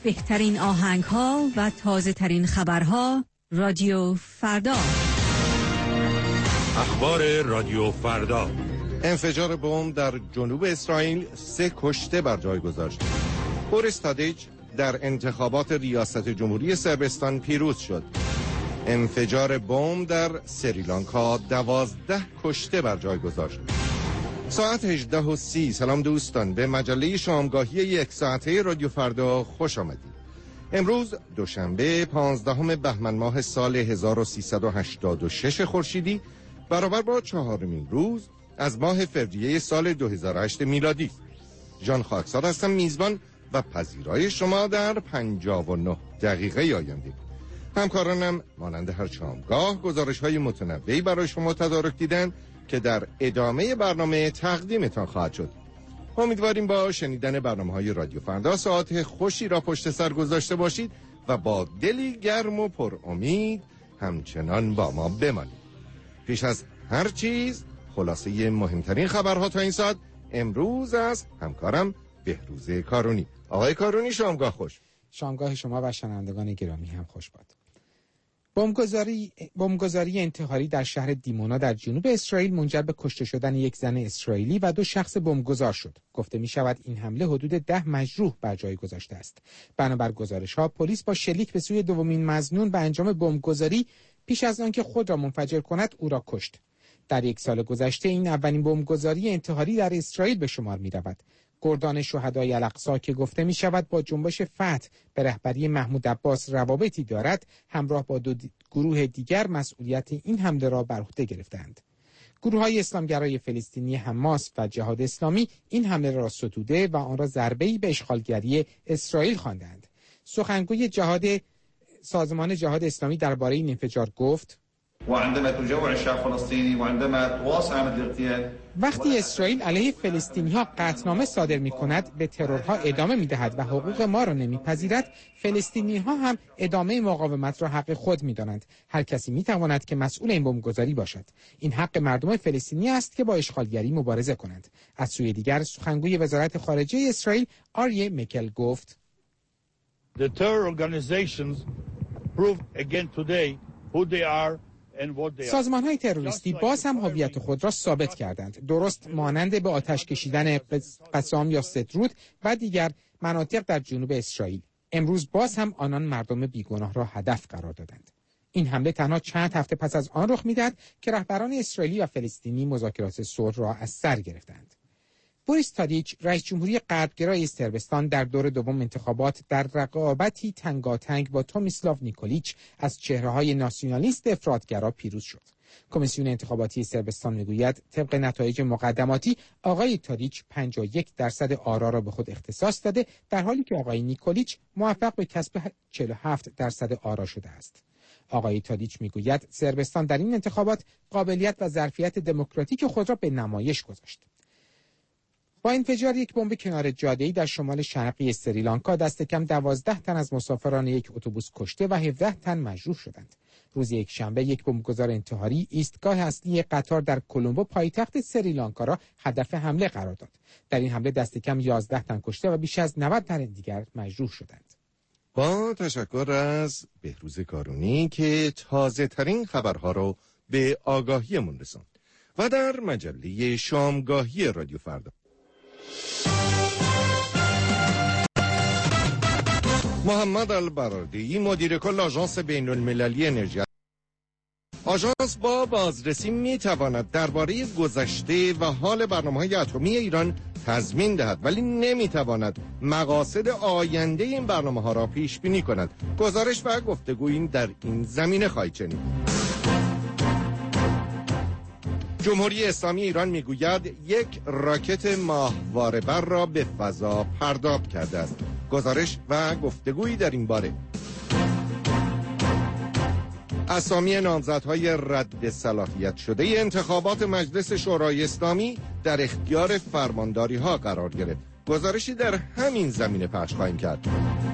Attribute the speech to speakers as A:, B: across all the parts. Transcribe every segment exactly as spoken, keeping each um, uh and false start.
A: بهترین آهنگ ها و تازه ترین خبرها. رادیو فردا.
B: اخبار رادیو فردا.
C: انفجار بمب در جنوب اسرائیل، سه کشته بر جای گذاشت. بوریس تادیچ در انتخابات ریاست جمهوری صربستان پیروز شد. انفجار بمب در سریلانکا دوازده کشته بر جای گذاشت. ساعت هجده و سی. سلام دوستان، به مجله شامگاهی یک ساعته رادیو فردا خوش آمدید. امروز دوشنبه پانزدهم بهمن ماه سال هزار و سیصد و هشتاد و شش خورشیدی برابر با چهارمین روز از ماه فوریه سال دو هزار و هشت میلادی. جان خاکسار هستم، میزبان و پذیرای شما در پنجاه و نه دقیقه آینده. همکارانم مانند هر شامگاه گزارش‌های متنوعی برای شما تدارک دیدن که در ادامه برنامه تقدیمتان خواهد شد. امیدواریم با شنیدن برنامه‌های رادیو فردا ساعت خوشی را پشت سر گذاشته باشید و با دلی گرم و پر امید همچنان با ما بمانید. پیش از هر چیز خلاصه مهمترین خبرها تا این ساعت امروز از همکارم بهروز کارونی. آقای کارونی شامگاه خوش.
D: شامگاه شما و شنوندگان گرامی هم خوش باد. بمبگذاری بمبگذاری انتحاری در شهر دیمونا در جنوب اسرائیل منجر به کشته شدن یک زن اسرائیلی و دو شخص بمبگذار شد. گفته می شود این حمله حدود ده مجروح بر جای گذاشته است. بنابر گزارش‌ها پلیس با شلیک به سوی دومین مظنون به انجام بمبگذاری پیش از آنکه خود را منفجر کند او را کشت. در یک سال گذشته این اولین بمبگذاری انتحاری در اسرائیل به شمار می رود. گردان شهدای الاقصی که گفته می شود با جنبش فتح به رهبری محمود عباس روابطی دارد، همراه با دو دی... گروه دیگر مسئولیت این حمله را بر عهده گرفتند. گروه‌های اسلامگرای فلسطینی حماس و جهاد اسلامی این حمله را ستوده و آن را ضربه‌ای به اشغالگری اسرائیل خواندند. سخنگوی جهاد سازمان جهاد اسلامی درباره این انفجار گفت: وقتی اسرائیل علیه فلسطینی‌ها قطعنامه صادر می‌کند، به ترورها ادامه می‌دهد و حقوق ما را نمی‌پذیرد، فلسطینی‌ها هم ادامه مقاومت را حق خود می‌دانند. هر کسی می‌تواند که مسئول این بمبگذاری باشد. این حق مردم فلسطینی است که با اشغالگری مبارزه کنند. از سوی دیگر سخنگوی وزارت خارجه اسرائیل آریه میکل گفت:
E: The terror organizations proved again today who they are.
D: سازمان‌های تروریستی باز هم هویت خود را ثابت کردند، درست مانند به آتش کشیدن قسام یا سترود و دیگر مناطق در جنوب اسرائیل. امروز باز هم آنان مردم بیگناه را هدف قرار دادند. این حمله تنها چند هفته پس از آن رخ می‌دهد که رهبران اسرائیلی و فلسطینی مذاکرات صلح را از سر گرفتند. بوریس تادیچ رئیس جمهوری غربگرای صربستان در دور دوم انتخابات در رقابتی تنگاتنگ با تومیسلاو نیکولیچ از چهره‌های ناسیونالیست افراطگرا پیروز شد. کمیسیون انتخاباتی صربستان میگوید طبق نتایج مقدماتی آقای تادیچ پنجاه و یک درصد آرا را به خود اختصاص داده، در حالی که آقای نیکولیچ موفق به کسب چهل و هفت درصد آرا شده است. آقای تادیچ میگوید صربستان در این انتخابات قابلیت و ظرفیت دموکراتیک خود را به نمایش گذاشت. با انفجار یک بمب کنار جاده‌ای در شمال شرقی سریلانکا دست کم دوازده تن از مسافران یک اتوبوس کشته و هفده تن مجروح شدند. روز یک شنبه یک بمبگذار انتحاری ایستگاه اصلی قطار در کلمبو پایتخت سریلانکا را هدف حمله قرار داد. در این حمله دست کم یازده تن کشته و بیش از نود تن دیگر مجروح شدند.
C: با تشکر از بهروز کارونی که تازه ترین خبرها رو به آگاهیمون رساند. و در مجله شامگاهی رادیو فردا محمد البرادعی مدیر کل آژانس بین المللی انرژی آژانس با بازرسی میتواند درباره گذشته و حال برنامه‌های اتمی ایران تضمین دهد، ولی نمیتواند مقاصد آینده این برنامه‌ها را پیش بینی کند. گزارش و گفتگویی در این زمینه خواهید شنید. جمهوری اسلامی ایران میگوید یک راکت ماهواره‌بر را به فضا پرتاب کرده است. گزارش و گفتگویی در این باره. اسامی نامزدهای رد صلاحیت شده انتخابات مجلس شورای اسلامی در اختیار فرمانداری ها قرار گرفت. گزارشی در همین زمینه پخش خواهیم کرد.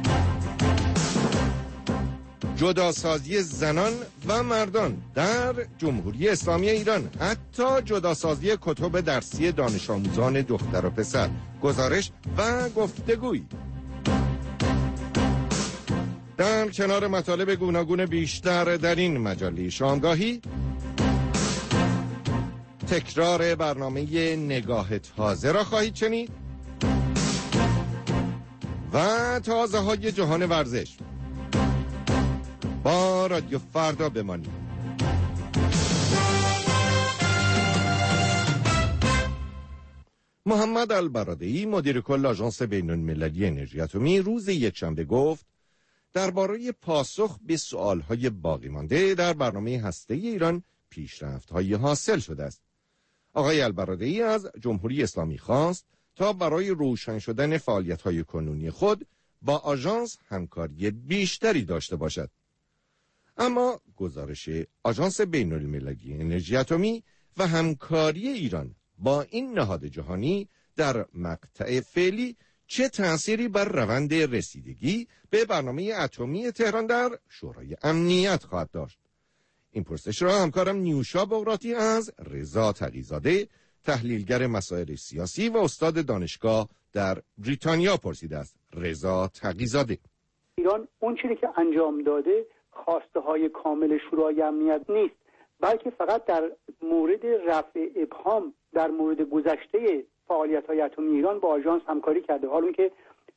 C: جداسازی زنان و مردان در جمهوری اسلامی ایران، حتی جداسازی کتب درسی دانش آموزان دختر و پسر. گزارش و گفتگویی. در کنار مطالب گوناگون بیشتر در این مجله شامگاهی، تکرار برنامه نگاه تازه را خواهید شنید و تازه های جهان ورزش. با رادیو فردا بمانید. محمد البرادعی مدیر کل آژانس بین‌المللی انرژی اتمی روز یکشنبه گفت درباره پاسخ به سوالهای باقی مانده در برنامه هسته‌ای ایران پیشرفت‌هایی حاصل شده است. آقای البرادعی از جمهوری اسلامی خواست تا برای روشن شدن فعالیت‌های کنونی خود با آژانس همکاری بیشتری داشته باشد. اما گزارش آژانس بین‌المللی انرژی اتمی و همکاری ایران با این نهاد جهانی در مقطع فعلی چه تأثیری بر روند رسیدگی به برنامه اتمی تهران در شورای امنیت خواهد داشت؟ این پرسش را همکارم نیوشا بغراتی از رضا تقی‌زاده، تحلیلگر مسائل سیاسی و استاد دانشگاه در بریتانیا پرسیده است. رضا تقی‌زاده:
F: ایران اون چیزی که انجام داده خواسته های کامل شورای امنیت نیست، بلکه فقط در مورد رفع ابهام در مورد گذشته فعالیت‌های اتمی ایران با آژانس همکاری کرده، حالا که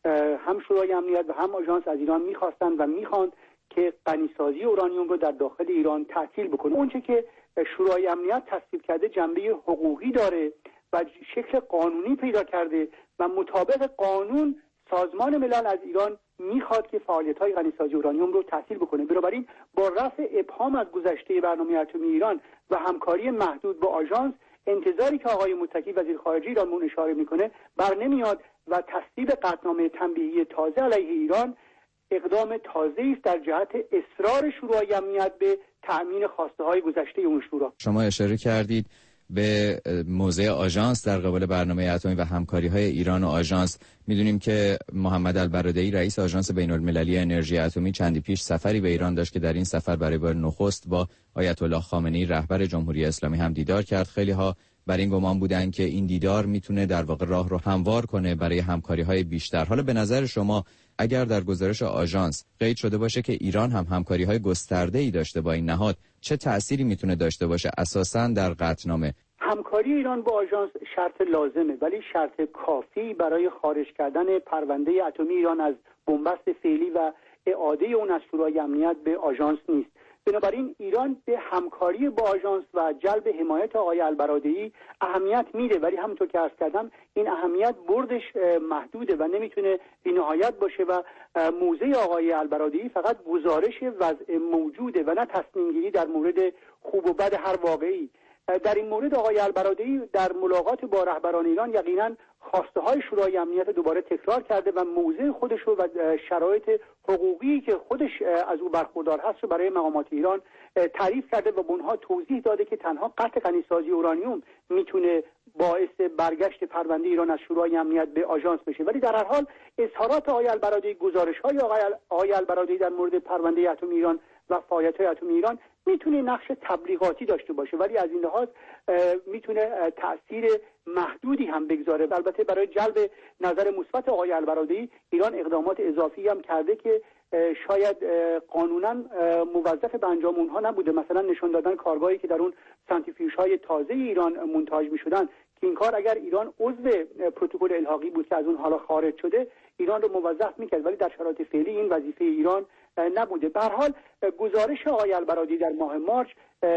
F: هم شورای امنیت و هم آژانس از ایران می‌خواستند و می‌خواند که غنی‌سازی اورانیوم رو در داخل ایران تعطیل بکنه. اون چیزی که شورای امنیت تصویب کرده جنبه حقوقی داره و شکل قانونی پیدا کرده و مطابق قانون سازمان ملل از ایران میخواد که فعالیت‌های غنی‌سازی اورانیوم رو تعطیل بکنه. بنابراین با رفع ابهام از گذشته برنامه اتمی ایران و همکاری محدود با آژانس، انتظاری که آقای متکی وزیر خارجه ایران اون اشاره میکنه بر نمیاد و تصویب قطعنامه تنبیهی تازه علیه ایران اقدام تازه‌ای است در جهت اصرار شورای امنیت به تأمین خواسته‌های گذشته اون شورا.
G: شما اشاره کردید به موضع آژانس در قبال برنامه اتمی و همکاری‌های ایران و آژانس. می‌دونیم که محمد البرادعی رئیس آژانس بین‌المللی انرژی اتمی چندی پیش سفری به ایران داشت که در این سفر برای بار نخست با آیت الله خامنه‌ای رهبر جمهوری اسلامی هم دیدار کرد. خیلی‌ها بر این گمان بودن که این دیدار میتونه در واقع راه رو هموار کنه برای همکاری‌های بیشتر. حالا به نظر شما اگر در گزارش آژانس قید شده باشه که ایران هم همکاری‌های گسترده‌ای داشته با این نهاد، چه تأثیری میتونه داشته باشه اساساً در قطعنامه؟
F: همکاری ایران با آژانس شرط لازمه، ولی شرط کافی برای خارج کردن پرونده اتمی ایران از بنبست فعلی و اعاده اون از شورای امنیت به آژانس نیست. بنابراین ایران به همکاری با آژانس و جلب حمایت آقای البرادعی اهمیت میده، ولی همونطور که عرض کردم این اهمیت بردش محدوده و نمیتونه بی‌نهایت باشه و موضع آقای البرادعی فقط گزارش وضع موجوده و نه تصمیم گیری در مورد خوب و بد هر واقعی. در این مورد آقای البرادعی در ملاقات با رهبران ایران یقینا خواسته های شورای امنیت دوباره تکرار کرده و موضع خودش رو و شرایط حقوقی که خودش از او برخوردار هست رو برای مقامات ایران تعریف کرده و به اونها توضیح داده که تنها قطع غنی‌سازی اورانیوم میتونه باعث برگشت پرونده ایران از شورای امنیت به آژانس بشه. ولی در هر حال اظهارات آقای البرادعی، گزارش‌های آقای البرادعی در مورد پرونده اتمی ایران و فعالیت‌های اتمی ایران میتونه نقش تبلیغاتی داشته باشه، ولی از این لحاظ میتونه تأثیر محدودی هم بگذاره. البته برای جلب نظر مثبت آقای البرادعی ایران اقدامات اضافی هم کرده که شاید قانونا موظف به انجام اونها نبوده، مثلا نشون دادن کارگاهی که در اون سانتریفیوژهای تازه ایران مونتاژ میشدن که این کار اگر ایران عضو پروتکل الحاقی بود که از اون حالا خارج شده ایران رو موظف میکرد، ولی در شرایط فعلی این وظیفه ایران نبوده. به هر حال گزارش آقای البرادعی در ماه مارس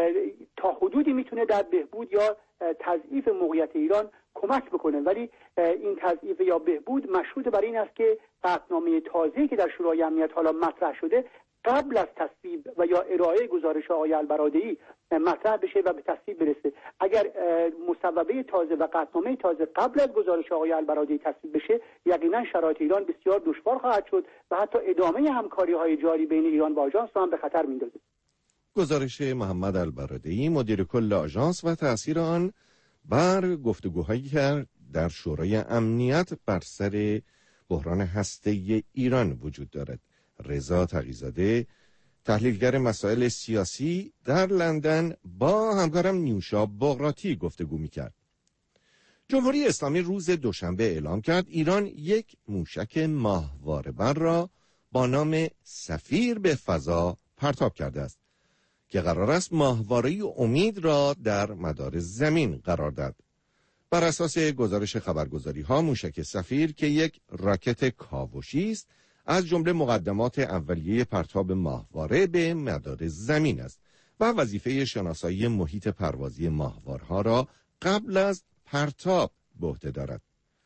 F: تا حدودی میتونه در بهبود یا تضعیف موقعیت ایران کمک بکنه، ولی این تضعیف یا بهبود مشروط بر این است که قطعنامه تازه‌ای که در شورای امنیت حالا مطرح شده قبل از تصویب و یا ارائه گزارش آقای البرادعی مطرح بشه و به تصویب برسه. اگر مصوبه تازه و قطعنامه تازه قبل از گزارش آقای البرادعی تصویب بشه یقینا شرایط ایران بسیار دشوار خواهد شد و حتی ادامه همکاری‌های جاری بین ایران و آژانس هم به خطر میندازه.
C: گزارش محمد البرادعی مدیر کل آژانس و تأثیر آن بر گفتگوهایی که در شورای امنیت بر سر بحران هسته‌ای ایران وجود دارد. رضا تقی‌زاده، تحلیلگر مسائل سیاسی در لندن، با همکارم نیوشا بغراتی گفتگو می‌کرد. جمهوری اسلامی روز دوشنبه اعلام کرد ایران یک موشک ماهواره‌بر را با نام سفیر به فضا پرتاب کرده است که قرار است ماهواره امید را در مدار زمین قرار داد. بر اساس گزارش خبرگزاری ها موشک سفیر که یک راکت کاوشی است از جمله مقدمات اولیه پرتاب ماهواره به مدار زمین است و وظیفه شناسایی محیط پروازی ماهوارها را قبل از پرتاب به عهده دارد.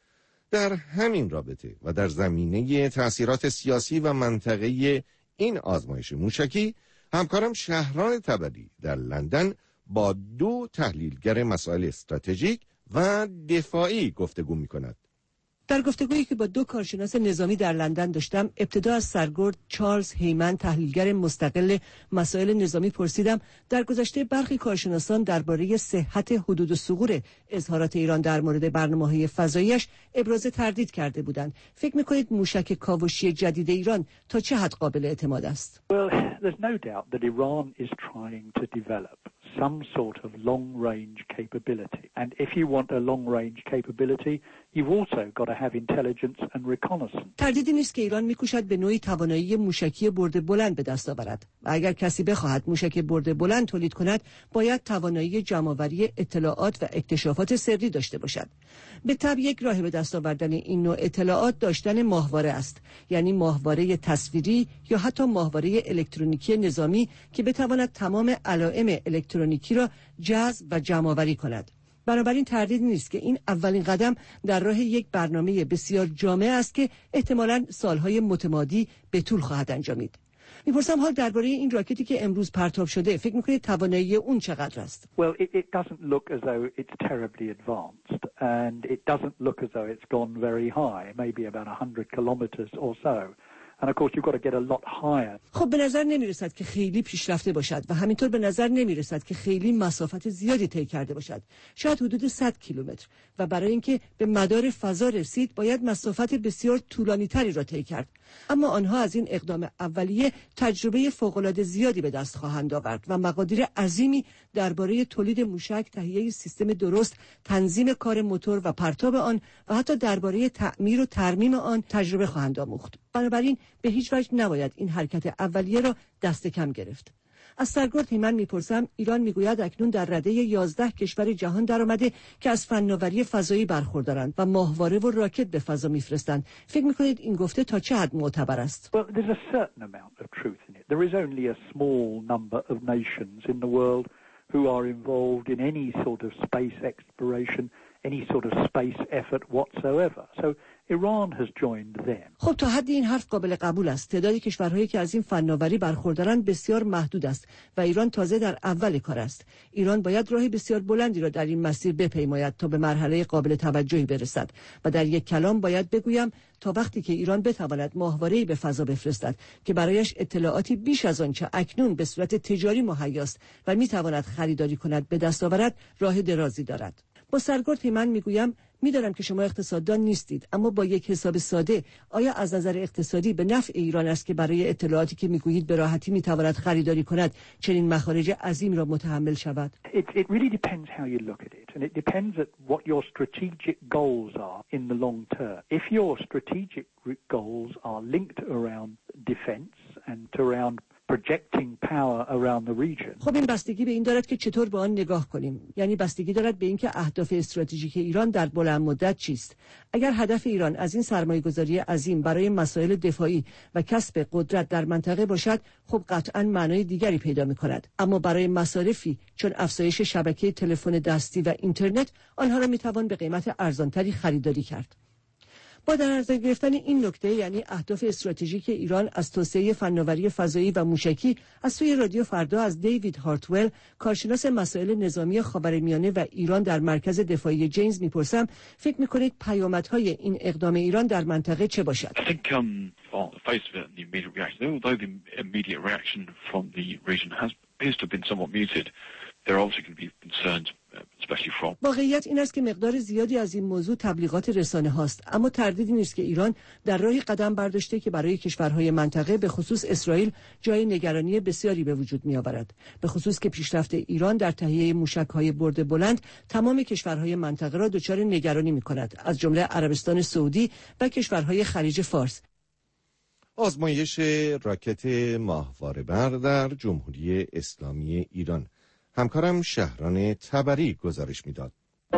C: در همین رابطه و در زمینه تأثیرات سیاسی و منطقه‌ای این آزمایش موشکی، همکارم شهران تبری در لندن با دو تحلیلگر مسائل استراتژیک و دفاعی گفتگو می‌کند.
H: در گفتگویی که با دو کارشناس نظامی در لندن داشتم، ابتدا از سرگرد چارلز هیمن، تحلیلگر مستقل مسائل نظامی، پرسیدم در گذشته برخی کارشناسان درباره صحت حدود و ثغور اظهارات ایران در مورد برنامه‌های فضاییش ابراز تردید کرده بودند. فکر می‌کنید موشک کاوشی جدید ایران تا چه حد قابل اعتماد است؟
I: Well, there's no doubt that Iran is trying to develop some sort of long-range capability. And if you want a long-range capability, you've also got to have intelligence and reconnaissance.
H: تردیدی نیست که ایران می‌کوشد به نوعی توانایی موشکی برد بلند به دست آورد و اگر کسی بخواهد موشک برد بلند تولید کند، باید توانایی جمع‌آوری اطلاعات و اکتشافات سری داشته باشد. به طبع یک راه به دست آوردن این نوع اطلاعات داشتن ماهواره است، یعنی ماهواره تصویری یا حتی ماهواره الکترونیکی نظامی که بتواند تمام علائم الکترونیکی را جذب و جمع‌آوری کند. بنابراین تردید نیست که این اولین قدم در راه یک برنامه بسیار جامع است که احتمالاً سالهای متمادی به طول خواهد انجامید. می‌پرسم حال درباره این راکتی که امروز پرتاب شده فکر می‌کنید توانایی اون چقدر است؟
I: Well, it, it doesn't look as though it's terribly advanced, and it doesn't look as though it's gone very high, maybe about one hundred kilometers or so. And of course you've got to get a lot higher.
H: خب به نظر نمی‌رسد که خیلی پیشرفته باشد و همینطور به نظر نمی‌رسد که خیلی مسافت زیادی طی کرده باشد. شاید حدود صد کیلومتر، و برای اینکه به مدار فضا رسید باید مسافت بسیار طولانی‌تری را طی کرد. اما آنها از این اقدام اولیه تجربه فوق‌العاده زیادی به دست خواهند آورد و مقادیر عظیمی درباره تولید موشک، تهیه سیستم درست، تنظیم کار موتور و پرتاب آن و حتی درباره تعمیر و ترمیم آن تجربه خواهند آموخت. بنابراین به هیچ وجه نباید این حرکت اولیه را دست کم گرفت. از سرگرد هیمن میپرسم، ایران میگوید اکنون در رده یازده کشور جهان درآمده که از فناوری فضایی برخوردارند و ماهواره و راکت به فضا میفرستند. فکر میکنید این گفته تا چه حد معتبر است؟
I: Well, there's a certain amount of truth in it. There is only a small number of nations in the world who are involved in any sort of space exploration, any sort of space effort whatsoever. So Iran has joined them.
H: خب تا حدی این حرف قابل قبول است. تعداد کشورهایی که از این فناوری برخوردارند بسیار محدود است و ایران تازه در اول کار است. ایران باید راهی بسیار بلندی را در این مسیر بپیماید تا به مرحله قابل توجهی برسد و در یک کلام باید بگویم تا وقتی که ایران بتواند ماهواره‌ای به فضا بفرستد که برایش اطلاعاتی بیش از آنچه اکنون به صورت تجاری مهیاست و میتواند خریداری کند به دست آورد، راه درازی دارد. با سرگرد هیمن میگویم میدانم که شما اقتصاددان نیستید، اما با یک حساب ساده آیا از نظر اقتصادی به نفع ایران است که برای اطلاعاتی که میگویید به راحتی میتواند خریداری کند چنین مخارج عظیم را متحمل شود؟
I: It, it really depends how you look at it, and it depends at what your strategic goals are in the long term. If your strategic goals are linked around defense and around projecting power around the region.
H: خب این بستگی به این دارد که چطور به آن نگاه کنیم. یعنی بستگی دارد به اینکه اهداف استراتژیک ایران در بلند مدت چیست. اگر هدف ایران از این سرمایه‌گذاری عظیم برای مسائل دفاعی و کسب قدرت در منطقه باشد، خب قطعاً معنای دیگری پیدا می‌کند. اما برای مصارفی چون افزایش شبکه تلفن دستی و اینترنت، آنها را می‌توان به قیمت ارزانتری خریداری کرد. با در نظر گرفتن این نکته، یعنی اهداف استراتژیک ایران از توسعه فناوری فضایی و موشکی، از سوی رادیو فردا از دیوید هارتول، کارشناس مسائل نظامی خاورمیانه و ایران در مرکز دفاعی جیمز میپرسم، فکر میکنید پیامدهای این اقدام ایران در منطقه چه باشد؟
J: I think um, on the face of it, the immediate reaction, although the immediate reaction from the region has appears to have been somewhat muted, there are obviously going to be concerns.
H: واقعیت این است که مقدار زیادی از این موضوع تبلیغات رسانه هاست، اما تردیدی نیست که ایران در راهی قدم برداشته که برای کشورهای منطقه به خصوص اسرائیل جای نگرانی بسیاری به وجود می آورد، به خصوص که پیشرفت ایران در تهیه موشک‌های برد بلند تمام کشورهای منطقه را دچار نگرانی می کند، از جمله عربستان سعودی و کشورهای خلیج فارس.
C: آزمایش راکت ماهواره‌بر در جمهوری اسلامی ایران. همکارم شهران تبری گزارش میداد.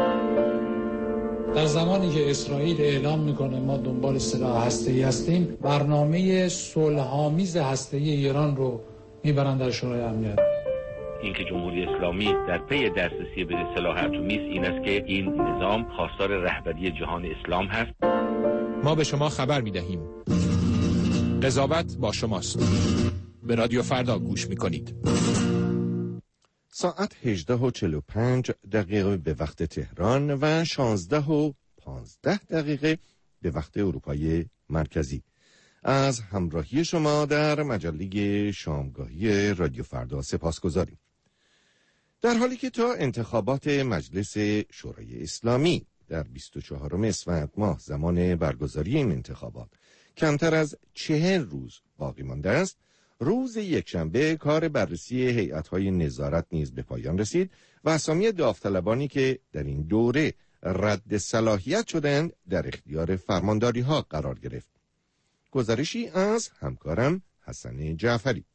K: در زمانی که اسرائیل اعلام میکنه ما دنبال سلاح هسته‌ای هستیم، برنامه صلح‌آمیز هسته‌ای ایران رو میبرن در شورای امنیت.
L: اینکه جمهوری اسلامی در پی دسترسی به سلاح اتمی است این است که این نظام خواستار رهبری جهان اسلام هست.
M: ما به شما خبر میدهیم. قضاوت با شماست. به رادیو فردا گوش میکنید.
C: ساعت هجده و چهل و پنج دقیقه به وقت تهران و شانزده و پانزده دقیقه به وقت اروپای مرکزی. از همراهی شما در مجله شامگاهی رادیو فردا سپاسگزاریم. در حالی که تا انتخابات مجلس شورای اسلامی در بیست و چهارم اسفند ماه زمان برگزاری این انتخابات کمتر از چهل روز باقی مانده است، روز یکشنبه کار بررسی هیئت‌های نظارت نیز به پایان رسید و اسامی داوطلبانی که در این دوره رد صلاحیت شدند در اختیار فرمانداری‌ها قرار گرفت. گزارشی از همکارم حسن جعفری.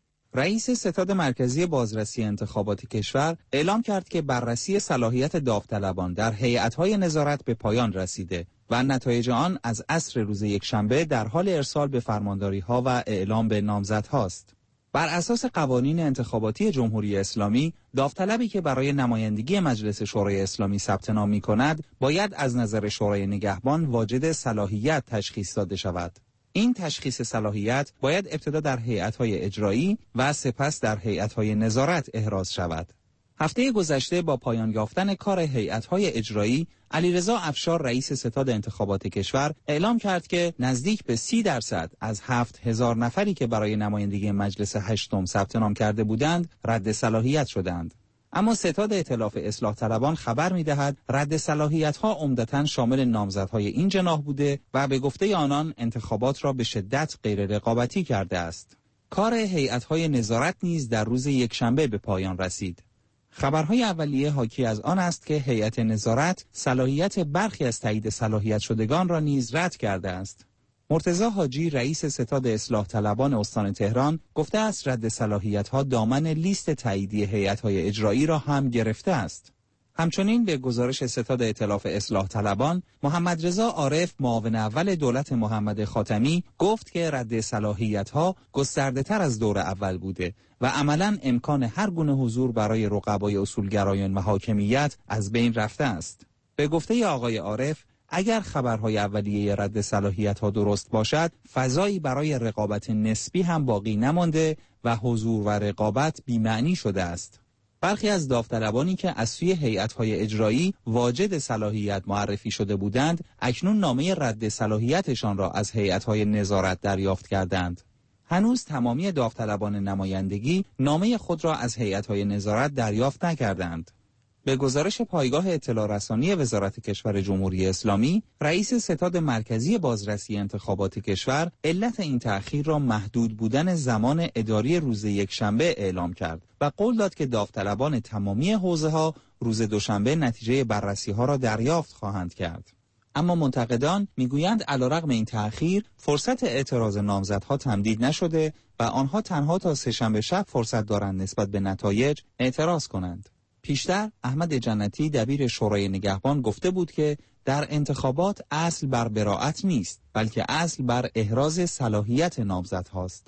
N: رئیس ستاد مرکزی بازرسی انتخابات کشور اعلام کرد که بررسی صلاحیت داوطلبان در هیئت‌های نظارت به پایان رسیده و نتایج آن از عصر روز یکشنبه در حال ارسال به فرمانداری‌ها و اعلام به نامزدهاست. بر اساس قوانین انتخاباتی جمهوری اسلامی، داوطلبی که برای نمایندگی مجلس شورای اسلامی ثبت نام می‌کند، باید از نظر شورای نگهبان واجد صلاحیت تشخیص داده شود. این تشخیص صلاحیت باید ابتدا در هیئت‌های اجرایی و سپس در هیئت‌های نظارت احراز شود. هفته گذشته با پایان یافتن کار هیئت‌های اجرایی، علیرضا افشار رئیس ستاد انتخابات کشور اعلام کرد که نزدیک به سی درصد از هفت هزار نفری که برای نمایندگی مجلس هشتم ثبت نام کرده بودند رد صلاحیت شدند. اما ستاد ائتلاف اصلاح طلبان خبر می‌دهد رد صلاحیت‌ها عمدتاً شامل نامزدهای این جناح بوده و به گفته آنان انتخابات را به شدت غیر رقابتی کرده است. کار هیئت‌های نظارت نیز در روز یکشنبه به پایان رسید. خبرهای اولیه حاکی از آن است که هیئت نظارت صلاحیت برخی از تایید صلاحیت شدگان را نیز رد کرده است. مرتضی حاجی رئیس ستاد اصلاح طلبان استان تهران گفته است رد صلاحیت‌ها دامن لیست تاییدی هیئت‌های اجرایی را هم گرفته است. همچنین به گزارش ستاد ائتلاف اصلاح طلبان، محمد رضا عارف معاون اول دولت محمد خاتمی گفت که رد صلاحیت‌ها گسترده‌تر از دور اول بوده و عملاً امکان هر گونه حضور برای رقبای اصولگرایان و حاکمیت از بین رفته است. به گفته آقای عارف، اگر خبرهای اولیه رد صلاحیت‌ها درست باشد، فضایی برای رقابت نسبی هم باقی نمانده و حضور و رقابت بی‌معنی شده است. برخی از داوطلبانی که از سوی هیئت‌های اجرایی واجد صلاحیت معرفی شده بودند، اکنون نامه رد صلاحیتشان را از هیئت‌های نظارت دریافت کردند. هنوز تمامی داوطلبان نمایندگی نامه خود را از هیئت‌های نظارت دریافت نکردند. به گزارش پایگاه اطلاع رسانی وزارت کشور جمهوری اسلامی، رئیس ستاد مرکزی بازرسی انتخابات کشور علت این تأخیر را محدود بودن زمان اداری روز یکشنبه اعلام کرد و قول داد که داوطلبان تمامی حوزه‌ها روز دوشنبه نتیجه بررسی‌ها را دریافت خواهند کرد. اما منتقدان میگویند علیرغم این تأخیر، فرصت اعتراض نامزدها تمدید نشده و آنها تنها تا سه‌شنبه شب فرصت دارند نسبت به نتایج اعتراض کنند. پیشتر احمد جنتی دبیر شورای نگهبان گفته بود که در انتخابات اصل بر براءت نیست، بلکه اصل بر احراز صلاحیت نامزدهاست.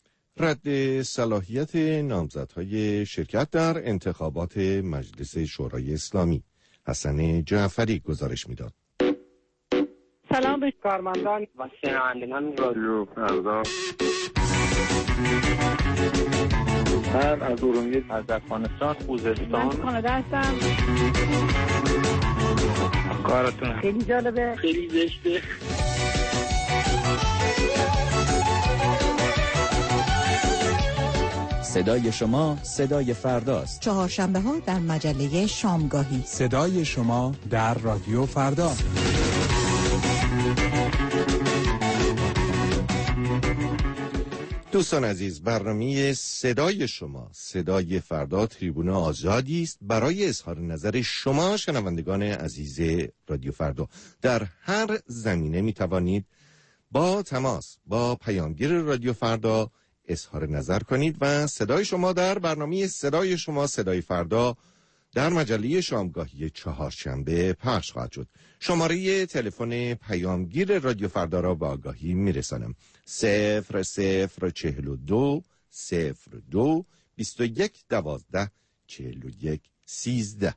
C: رد صلاحیت نامزدهای شرکت در انتخابات مجلس شورای اسلامی. حسن جعفری گزارش میداد.
O: سلام به کارمندان و شنوندگان رادیو فردا.
P: من از ارومیه، از افغانستان، خوزستان.
O: من کانادا هستم.
P: کارتون
O: خیلی جالبه،
P: خیلی زشته.
G: صدای شما صدای فرداست.
A: چهارشنبه ها در مجله شامگاهی.
M: صدای شما در رادیو فردا.
C: دوستان عزیز، برنامه صدای شما صدای فردا تریبون آزادی است برای اظهار نظر شما شنوندگان عزیز رادیو فردا. در هر زمینه می توانید با تماس با پیامگیر رادیو فردا اظهار نظر کنید و صدای شما در برنامه صدای شما صدای فردا در مجله شامگاهی چهارشنبه پخش خواهد شد. شماره تلفن پیامگیر رادیو فردا را به آگاهی میرسانم. صفر صفر چهل و دو صفر دو بیست و یک دوازده چهل و یک سیزده.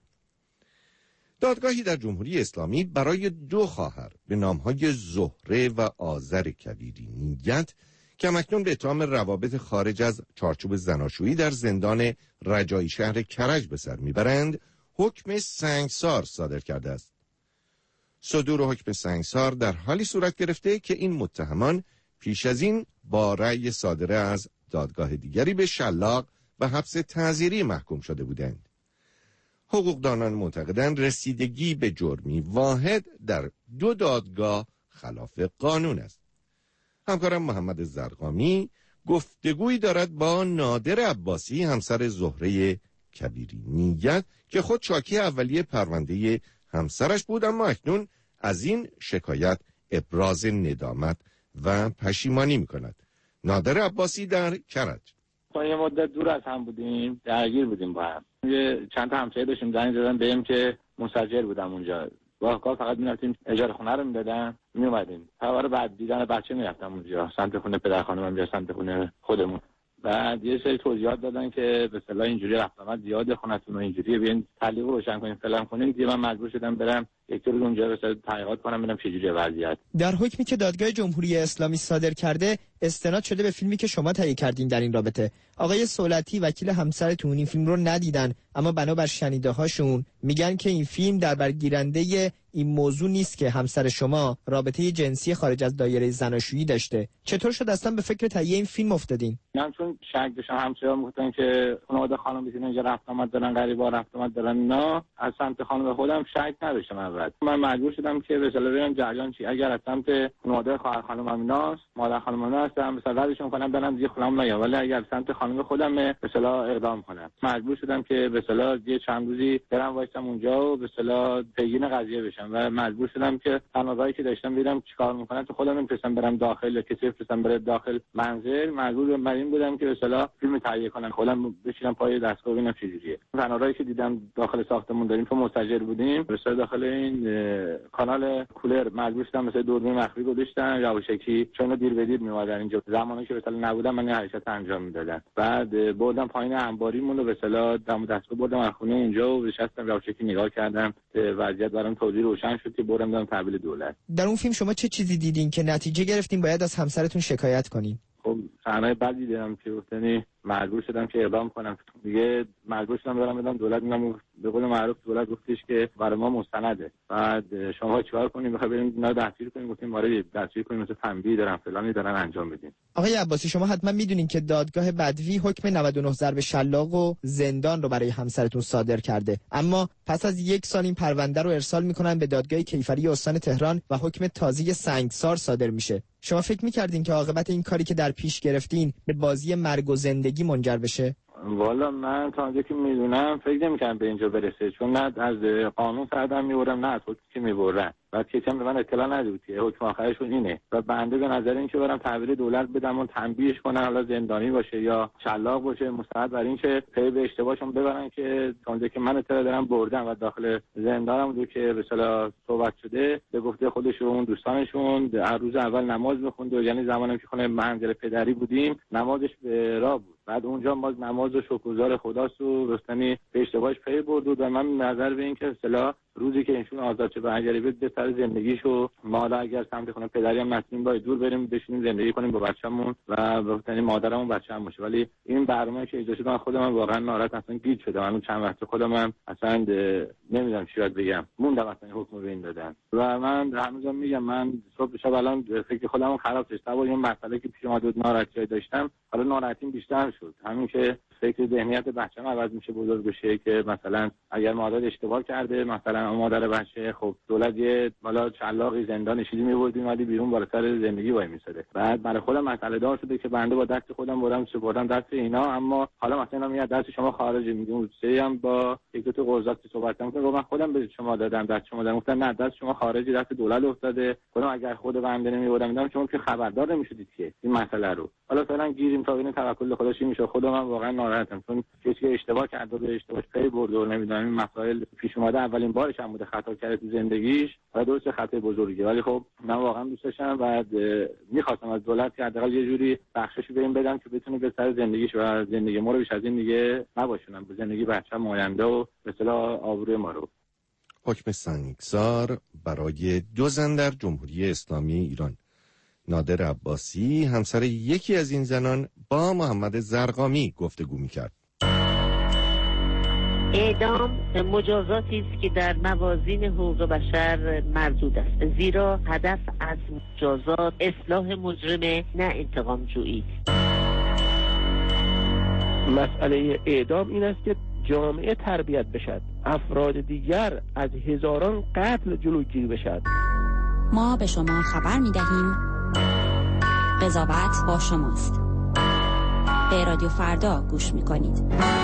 C: دادگاهی در جمهوری اسلامی برای دو خواهر به نامهای زهره و آذر کبیری نیت که همکنون به اتهام روابط خارج از چارچوب زناشویی در زندان رجایی شهر کرج به سر میبرند حکم سنگسار صادر کرده است. صدور حکم سنگسار در حالی صورت گرفته که این متهمان پیش از این با رأی صادره از دادگاه دیگری به شلاق و حبس تعزیری محکوم شده بودند. حقوقدانان معتقدند رسیدگی به جرمی واحد در دو دادگاه خلاف قانون است. همکارم محمد زرقامی گفتگویی دارد با نادر عباسی همسر زهره کبیری نیت که خود شاکی اولیه پرونده همسرش بود، اما اکنون از این شکایت ابراز ندامت و پشیمانی می‌کند. نادر عباسی در کرج.
P: تا یه مدت دور از هم بودیم، درگیر بودیم با هم. یه چند تا همسایه داشتیم زنگ زدن بهم که مستاجر بودم اونجا. گاهی فقط می‌رفتیم اجاره خونه رو میدادن میومدیم. تا بعد دیدن بچه میرفتم اونجا سمت خونه پدر خانمم یا سمت خونه خودمون. بعد یه سری توضیحات دادن که به اصطلاح اینجوری رفت آمد زیاد خونتون و اینجوری بیاین تعلیق روشن کنین فلان کنین. دیگه من مجبور شدم برم یک روز اونجا به اصطلاح تحقیقات کنم ببینم چه جوریه وضعیت.
Q: در حکمی که دادگاه جمهوری اسلامی صادر کرده استناد شده به فیلمی که شما تهیه کردین در این رابطه. آقای سولتی وکیل همسرتون این فیلم رو ندیدن، اما بنابر شنیده هاشون میگن که این فیلم در برگیرنده این موضوع نیست که همسر شما رابطه جنسی خارج از دایره زناشویی داشته. چطور شد اصلا به فکر تهیه این فیلم افتادین؟
P: من چون شک داشتم همسایه‌ها میگفتن که خانواده خانم بیزین اینجا رفت آمد دارن غریبا رفت آمد دارن، نه از سمت خانم خودم شک نداشتم اول. من مجبور شدم که به اصطلاح ببینم جریان چی. اگر از سمت خانواده خواهر خانم امیناست مادر خانم امینه هستم مثلا ردشون کنم برم دیگه خونم نیا، ولی اگر سمت خانم خودم به اصطلاح اقدام کنم مجبور شدم که به اصطلاح یه چند روزی برم وایسم اونجا و به اصطلاح پیگیر قضیه بشم و مجبور شدم که تنازعی که داشتم ببینم چیکار میکنن تو خودم نمی‌تونستم برم داخل یا کسی بفرستم بره داخل منزل. مجبور بر این بودم که به اصطلاح فیلم تهیه کنم خودم بشینم پای دستگاه ببینم چه جوریه. تنازعی که دیدم داخل ساختمون داریم تو مستاجر بودیم به اصطلاح داخل این کانال کولر مجبور شدم مثلا دوربین مخفی گذاشتم یواشکی چون دیر به دیر میومدن اینجا زمانی که به اصطلاح نبودم من حرکت انجام میدادم. بعد بردم پایین انباریمون رو به اصطلاح دم دستگاه بردم از خونه اونجا و نشستم یواشکی نگاه کردم وضعیت برام توضیح روشن شد که بردم دادم تحویل دولت.
Q: در اون فیلم شما چه چیزی دیدین که نتیجه گرفتین باید از همسرتون شکایت کنین؟
P: خب صحنه بعدی دیدم که گفتنی مجبور شدم که اقدام کنم دیگه. مجبور شدم برم بدم دولت. میگم به قول معروف دولت گفتش که برای ما مستنده. بعد شما چیکار کنیم؟ بخواید بریم اینا دستگیر کنیم. گفتیم آره دستگیر کنیم مثلا تنبیه دارن فلانی دارن انجام بدین.
Q: آقای عباسی شما حتما میدونین که دادگاه بدوی حکم نود و نه ضرب شلاق و زندان رو برای همسرتون صادر کرده، اما پس از یک سال این پرونده رو ارسال میکنن به دادگاه کیفری استان تهران و حکم تازه سنگسار صادر میشه. شما فکر میکردین که عاقبت این کاری که در پیش گرفتین به بازی مرگ و زندگی منجر بشه؟
P: والا من تا اونجا که میدونم فکر نمی‌کنم به اینجا برسه، چون نه از قانون سردم میبرم نه از حکمی که میبرن. بعد کسی هم به من اطلاع ندید که حکم آخرشون اینه و بنده به نظر این که برم تحویل دولت بدم و تنبیهش کنن حالا زندانی باشه یا شلاق باشه مستعد بر این که پی به اشتباهشون ببرن که تا که من اطلاع دارم بردم و داخل زندانم بود که به اصطلاح صحبت شده به گفته خودشون دوستانشون هر روز اول نماز می‌خوند و یعنی زمانی که خونه منزل پدری بودیم نمازش به راه بود. بعد اونجا ما نماز و شکرگزار خداست و رستنی به اشتباهش پی برد و من نظر به این که اصطلاح روزی که ایشون آزاد شه برگردی به سر زندگیشو ما اگر سمت خونه پدری هم نتونیم باید دور بریم بشینیم زندگی کنیم با بچه‌مون و رستنی مادرمون بچه‌م باشه. ولی این برنامه که اجازه دادن خودم واقعا ناراحت اصلا گیج شدم. من چند وقت خودم هم اصلا نمیدونم چی باید بگم موندم اصلا حکم به این دادن و من هنوزم میگم من صبح شب الان فکر خودم خراب شد تا این مسئله که پیش اومد ناراحتی داشتم حالا ناراحتیم بیشتر شد. همین که فکر ذهنیت بچه‌م عوض میشه بزرگ بشه که مثلا اگر مادر اشتباه کرده مثلا زن مادر بچه، خب دولت یه بالا چلاقی زندان چیزی می‌بردیم ولی بیرون بالا سر زندگی وای می‌ساده. بعد برای خودم مسئله دار شده که بنده با دست خودم بردم سپردم دست اینا، اما حالا مثلا میاد دست شما خارجه، میگم سه هم با یک دو تا قضات صحبت کردم، گفتم من خودم به شما دادم دست شما دادم، گفتن نه دست شما خارجی دست دولت افتاده. گفتم اگر خود بنده نمی‌بردم میدم شما که خبردار نمی‌شدید که این مسئله رو. حالا فعلا گیریم تا ببینیم توکل خداش میشه. خودم من واقعا ناراحتم چون کسی که اشتباه کرده به اشتباهش پی برد و نمیدونم این مسائل پیش اومده، اولین بارش هم بوده خطا کرده تو زندگیش و درست خطای بزرگی، ولی خب من واقعا دوست داشتم و می‌خواستم از دولت که حداقل یه جوری بخشش بهم بدم که بتونه به سر زندگیش و زندگی ما رو بیش از این دیگه نباشونم، به زندگی بچه‌م آینده و به اصطلاح آبروی ما رو.
C: حکم سنگسار برای دو زن در جمهوری اسلامی ایران. نادر عباسی همسر یکی از این زنان با محمد زرقامی گفتگو می‌کرد.
R: اعدام مجازاتی است که در موازین حقوق بشر مردود است، زیرا هدف از مجازات اصلاح مجرم نه انتقام جویی.
S: مسئله اعدام این است که جامعه تربیت بشد، افراد دیگر از هزاران قتل جلوگیری بشد.
T: ما به شما خبر می‌دهیم قضاوت با شماست. به رادیو فردا گوش می‌کنید.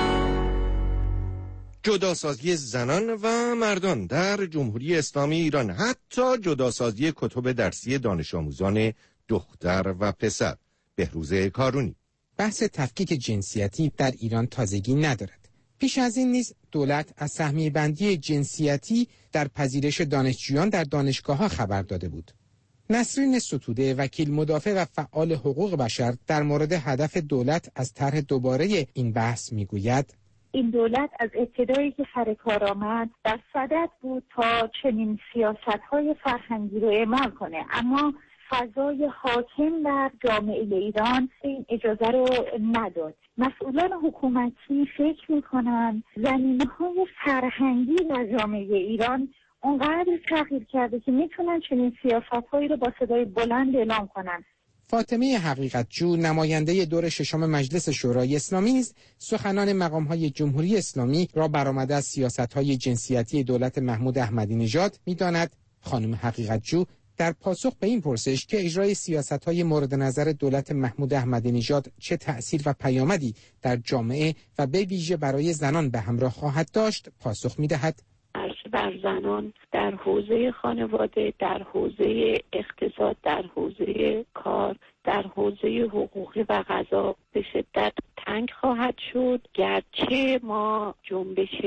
C: جداسازی زنان و مردان در جمهوری اسلامی ایران، حتی جداسازی کتب درسی دانش آموزان دختر و پسر. بهروز کارونی.
D: بحث تفکیک جنسیتی در ایران تازگی ندارد. پیش از این نیز دولت از سهمیه بندی جنسیتی در پذیرش دانشجویان در دانشگاه‌ها خبر داده بود. نسرین ستوده، وکیل مدافع و فعال حقوق بشر، در مورد هدف دولت از طرح دوباره این بحث میگوید:
U: این دولت از ابتدایی که سر کار آمد در صدد بود تا چنین سیاست‌های فرهنگی رو اعمال کنه، اما فضای حاکم در جامعه ایران این اجازه رو نداد. مسئولان حکومتی فکر می‌کنن زمینه‌های فرهنگی در جامعه ایران اونقدر تغییر کرده که میتونن چنین سیاست‌هایی رو با صدای بلند اعلام کنن.
D: فاطمه حقیقتجو، نماینده دور ششم مجلس شورای اسلامی، نیز سخنان مقام‌های جمهوری اسلامی را برآمده از سیاست‌های جنسیتی دولت محمود احمدی نژاد می‌داند. خانم حقیقتجو در پاسخ به این پرسش که اجرای سیاست‌های مورد نظر دولت محمود احمدی نژاد چه تأثیر و پیامدی در جامعه و به ویژه برای زنان به همراه خواهد داشت، پاسخ می‌دهد:
V: بر زنان در حوزه خانواده، در حوزه اقتصاد، در حوزه کار، در حوزه حقوقی و قضا به شدت تنگ خواهد شد. گرچه ما جنبش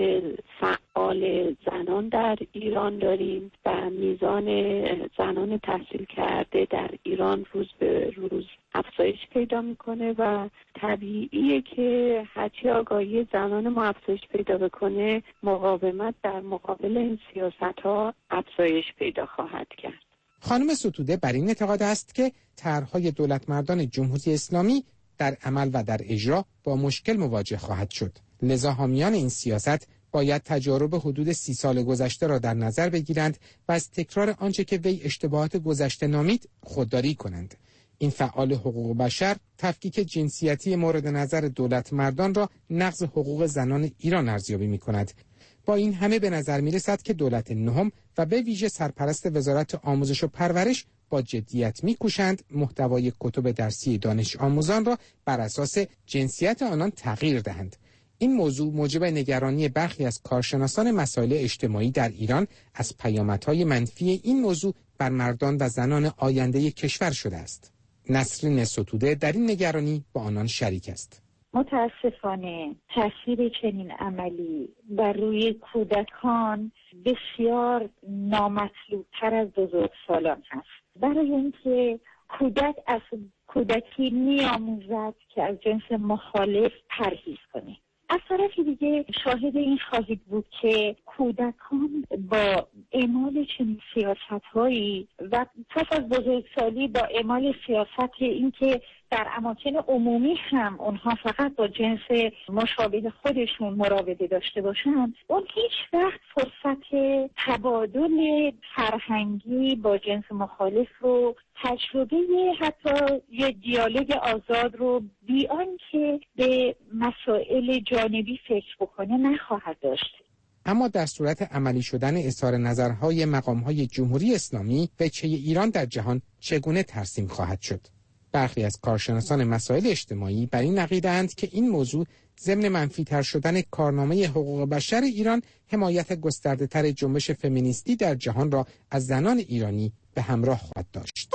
V: فعال زنان در ایران داریم و میزان زنان تحصیل کرده در ایران روز به روز افزایش پیدا میکنه و طبیعیه که هرچی آگاهی زنان ما افزایش پیدا بکنه، مقاومت در مقابل این سیاست ها افزایش پیدا خواهد کرد.
D: خانم ستوده بر این اعتقاد است که طرح‌های دولت مردان جمهوری اسلامی در عمل و در اجرا با مشکل مواجه خواهد شد. لذا حامیان این سیاست باید تجارب حدود سی سال گذشته را در نظر بگیرند و از تکرار آنچه که وی اشتباهات گذشته نامید خودداری کنند. این فعال حقوق بشر تفکیک جنسیتی مورد نظر دولت مردان را نقض حقوق زنان ایران ارزیابی می‌کند. با این همه به نظر می‌رسد که دولت نهم و به ویژه سرپرست وزارت آموزش و پرورش با جدیت می‌کوشند محتوای کتب درسی دانش آموزان را بر اساس جنسیت آنان تغییر دهند. این موضوع موجب نگرانی برخی از کارشناسان مسائل اجتماعی در ایران از پیامدهای منفی این موضوع بر مردان و زنان آینده کشور شده است. نسرین ستوده در این نگرانی با آنان شریک است.
U: متاسفانه تاثیر چنین عملی بر روی کودکان بسیار نامطلوب‌تر از بزرگسالان هست، برای اینکه کودک از کودکی می‌آموزد که از جنس مخالف پرهیز کنه. از طرف دیگه شاهد این خواهید بود که کودکان با اعمال چنین سیاست‌هایی و پس از بزرگسالی با اعمال سیاست این که در اماکن عمومی هم اونها فقط با جنس مشابه خودشون مراوده داشته باشن، اون هیچ وقت فرصت تبادل فرهنگی با جنس مخالف رو، تجربه حتی یه دیالوگ آزاد رو بی آنکه به مسائل جانبی فکر بکنه نخواهد داشت.
D: اما در صورت عملی شدن اظهار نظرهای مقام‌های جمهوری اسلامی وجهه ایران در جهان چگونه ترسیم خواهد شد؟ برخی از کارشناسان مسائل اجتماعی بر این عقیده‌اند که این موضوع ضمن منفی‌تر شدن کارنامه حقوق بشر ایران حمایت گسترده‌تر جنبش فمینیستی در جهان را از زنان ایرانی به همراه خواهد داشت.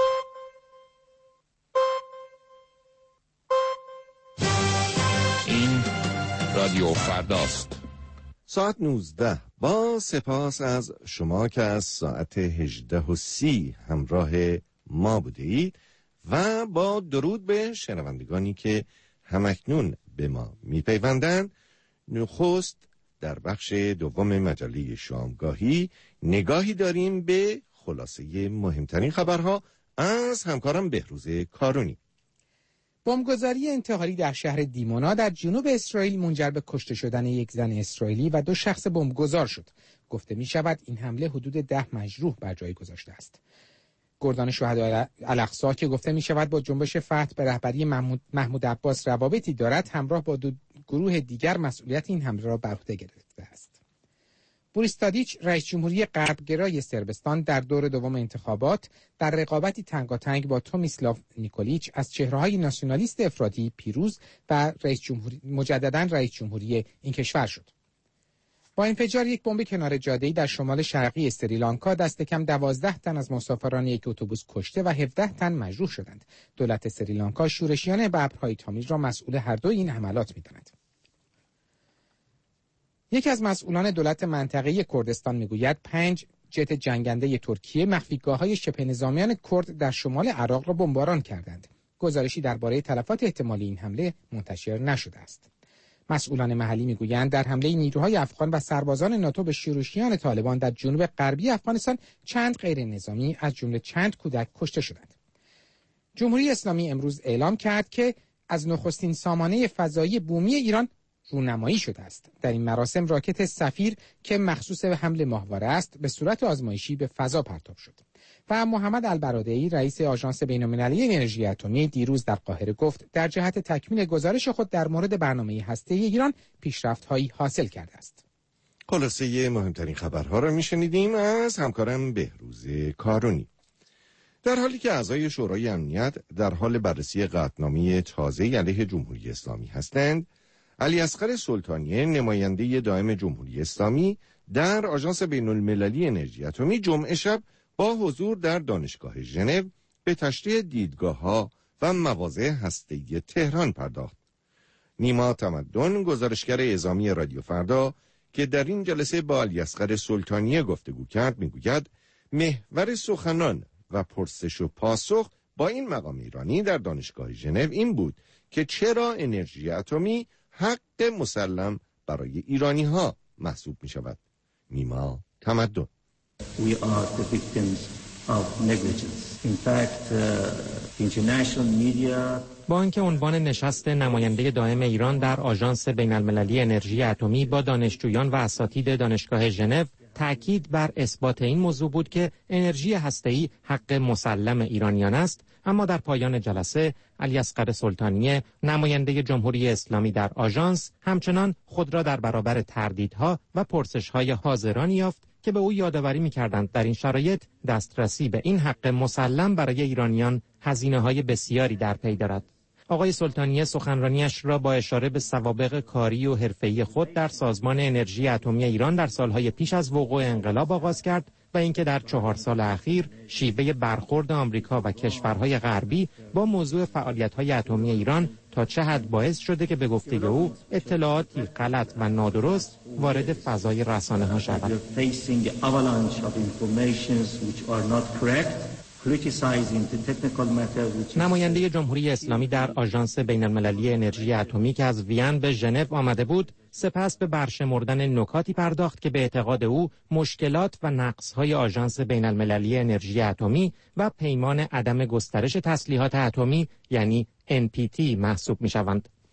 M: این رادیو فرداست.
C: ساعت نوزده. با سپاس از شما که از ساعت هجده و سی همراه ما بوده اید و با درود به شنوندگانی که همکنون به ما میپیوندند. نخست در بخش دوم مجله شامگاهی نگاهی داریم به خلاصه مهمترین خبرها از همکارم بهروز کارونی.
D: بمبگذاری انتحاری در شهر دیمونا در جنوب اسرائیل منجر به کشته شدن یک زن اسرائیلی و دو شخص بمبگذار شد. گفته می شود این حمله حدود ده مجروح بر جای گذاشته است. گردان شهدای الاقصی که گفته می شود با جنبش فتح به رهبری محمود, محمود عباس روابطی دارد، همراه با دو گروه دیگر مسئولیت این حمله را بر عهده گرفته است. بوریس تادیچ رئیس جمهوری غربگرای صربستان در دور دوم انتخابات در رقابتی تنگاتنگ با تومیسلاو نیکولیچ از چهره‌های ناسیونالیست افراطی پیروز و رئیس جمهوری مجدداً رئیس جمهوری این کشور شد. با انفجار یک بمب کنار جاده‌ای در شمال شرقی سریلانکا دست کم دوازده تن از مسافران یک اتوبوس کشته و هفده تن مجروح شدند. دولت سریلانکا شورشیان ببرهای تامیل را مسئول هر دو این حملات می‌داند. یکی از مسئولان دولت منطقه کردستان میگوید پنج جت جنگنده ترکیه مخفیگاه‌های شبه نظامیان کرد در شمال عراق را بمباران کردند. گزارشی درباره تلفات احتمالی این حمله منتشر نشده است. مسئولان محلی میگویند در حمله نیروهای افغان و سربازان ناتو به شورشیان طالبان در جنوب غربی افغانستان چند غیر نظامی از جمله چند کودک کشته شدند. جمهوری اسلامی امروز اعلام کرد که از نخستین سامانه فضایی بومی ایران رونمایی شده است. در این مراسم راکت سفیر که مخصوص به حمل ماهواره است به صورت آزمایشی به فضا پرتاب شد. و محمد البرادعی رئیس آژانس بین‌المللی انرژی اتمی دیروز در قاهره گفت در جهت تکمیل گزارش خود در مورد برنامه هسته‌ای ایران پیشرفت‌هایی حاصل کرده است.
C: خلاصه مهمترین خبرها را میشنیدیم از همکارم بهروز کارونی. در حالی که اعضای شورای امنیت در حال بررسی قطعنامه تازه علیه جمهوری اسلامی هستند، علی اصغر سلطانیه نماینده دائم جمهوری اسلامی در آژانس بین‌المللی انرژی اتمی جمعه شب با حضور در دانشگاه ژنو به تشریح دیدگاه‌ها و مواضع هسته‌ای تهران پرداخت. نیما تمدن گزارشگر اعزامی رادیو فردا که در این جلسه با علی اصغر سلطانیه گفتگو کرد میگوید محور سخنان و پرسش و پاسخ با این مقام ایرانی در دانشگاه ژنو این بود که چرا انرژی اتمی حق مسلم برای ایرانی ها محسوب می شود. نیما تمدن.
B: We are the victims of negligence. In fact, uh, international media
E: با اینکه عنوان نشست نماینده دائم ایران در آژانس بین‌المللی انرژی اتمی با دانشجویان و اساتید دانشگاه ژنو تأکید بر اثبات این موضوع بود که انرژی هسته‌ای حق مسلم ایرانیان است، اما در پایان جلسه علی اصغر سلطانیه نماینده جمهوری اسلامی در آژانس همچنان خود را در برابر تردیدها و پرسش‌های حاضران یافت که به او یادآوری می‌کردند در این شرایط دسترسی به این حق مسلم برای ایرانیان هزینه‌های بسیاری در پی دارد. آقای سلطانیه سخنرانیش را با اشاره به سوابق کاری و حرفه‌ای خود در سازمان انرژی اتمی ایران در سالهای پیش از وقوع انقلاب آغاز کرد و اینکه در چهار سال اخیر شیوه برخورد آمریکا و کشورهای غربی با موضوع فعالیت‌های اتمی ایران تا چه حد باعث شده که به گفته او اطلاعاتی غلط و نادرست وارد فضای رسانه‌ها شود. نماینده جمهوری اسلامی در آژانس بین‌المللی انرژی اتمی که از وین به ژنو آمده بود، سپس به برشمردن نکاتی پرداخت که به اعتقاد او مشکلات و نقص‌های آژانس بین‌المللی انرژی اتمی و پیمان عدم گسترش تسلیحات اتمی یعنی ان پی تی محسوب می‌شوند.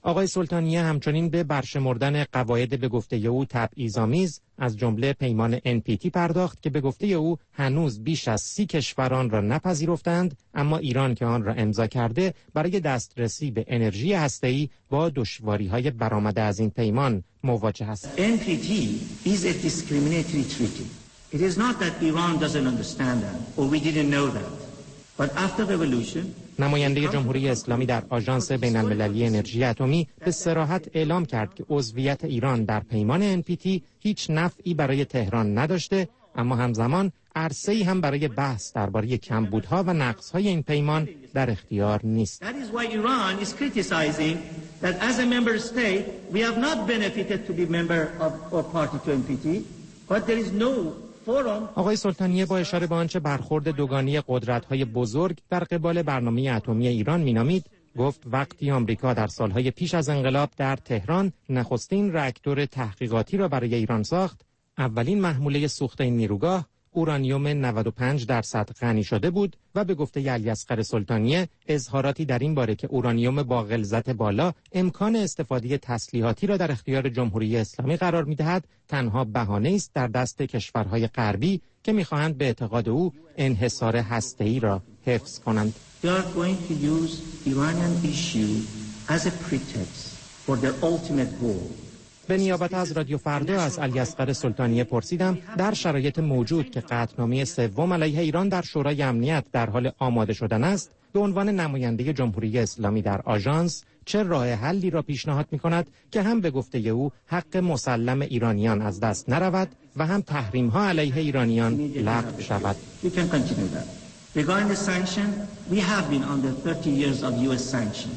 E: آقای سلطانیه همچنین به برشمردن قواعد به گفته او تبعیض‌آمیز از جمله پیمان ان پی تی پرداخت که به گفته او هنوز بیش از سی کشوران را نپذیرفتند، اما ایران که آن را امضا کرده برای دسترسی به انرژی هسته‌ای با دشواری‌های برآمده از این پیمان مواجه است.
B: ان پی تی is a discriminatory treaty. It is not that Iran doesn't understand that or we didn't know that. But after revolution
E: نماینده جمهوری اسلامی در آژانس بین‌المللی انرژی اتمی به صراحت اعلام کرد که عضویت ایران در پیمان ان پی تی هیچ نفعی برای تهران نداشته، اما همزمان عرصه‌ای هم برای بحث درباره کمبودها و نقص‌های این پیمان در اختیار نیست.
B: That is why Iran is criticizing that as a member state we have not benefited to be member of or party to ان پی تی, but there is no
E: آقای سلطانیه با اشاره به آنچه برخورد دوگانی قدرت‌های بزرگ در قبال برنامه اتمی ایران مینامید، گفت وقتی آمریکا در سالهای پیش از انقلاب در تهران نخستین راکتور تحقیقاتی را برای ایران ساخت، اولین محموله سوخت این نیروگاه اورانیوم نود و پنج درصد غنی شده بود و به گفته علیاصغر سلطانیه اظهاراتی در این باره که اورانیوم با غلظت بالا امکان استفاده تسلیحاتی را در اختیار جمهوری اسلامی قرار می‌دهد تنها بهانه است در دست کشورهای غربی که می‌خواهند به اعتقاد او انحصار هسته‌ای را حفظ کنند.
B: They are going to use Iranian issue as a pretext for their ultimate goal.
E: به نیابت از رادیو فردا از علیاصغر سلطانیه پرسیدم در شرایط موجود که قطعنامه سوم علیه ایران در شورای امنیت در حال آماده شدن است، به عنوان نماینده جمهوری اسلامی در آژانس چه راه حلی را پیشنهاد می‌کند که هم به گفته او حق مسلم ایرانیان از دست نرود و هم تحریم‌ها علیه ایرانیان لغو شود.
B: Regarding the sanction, we have been under thirty years of یو اس sanction.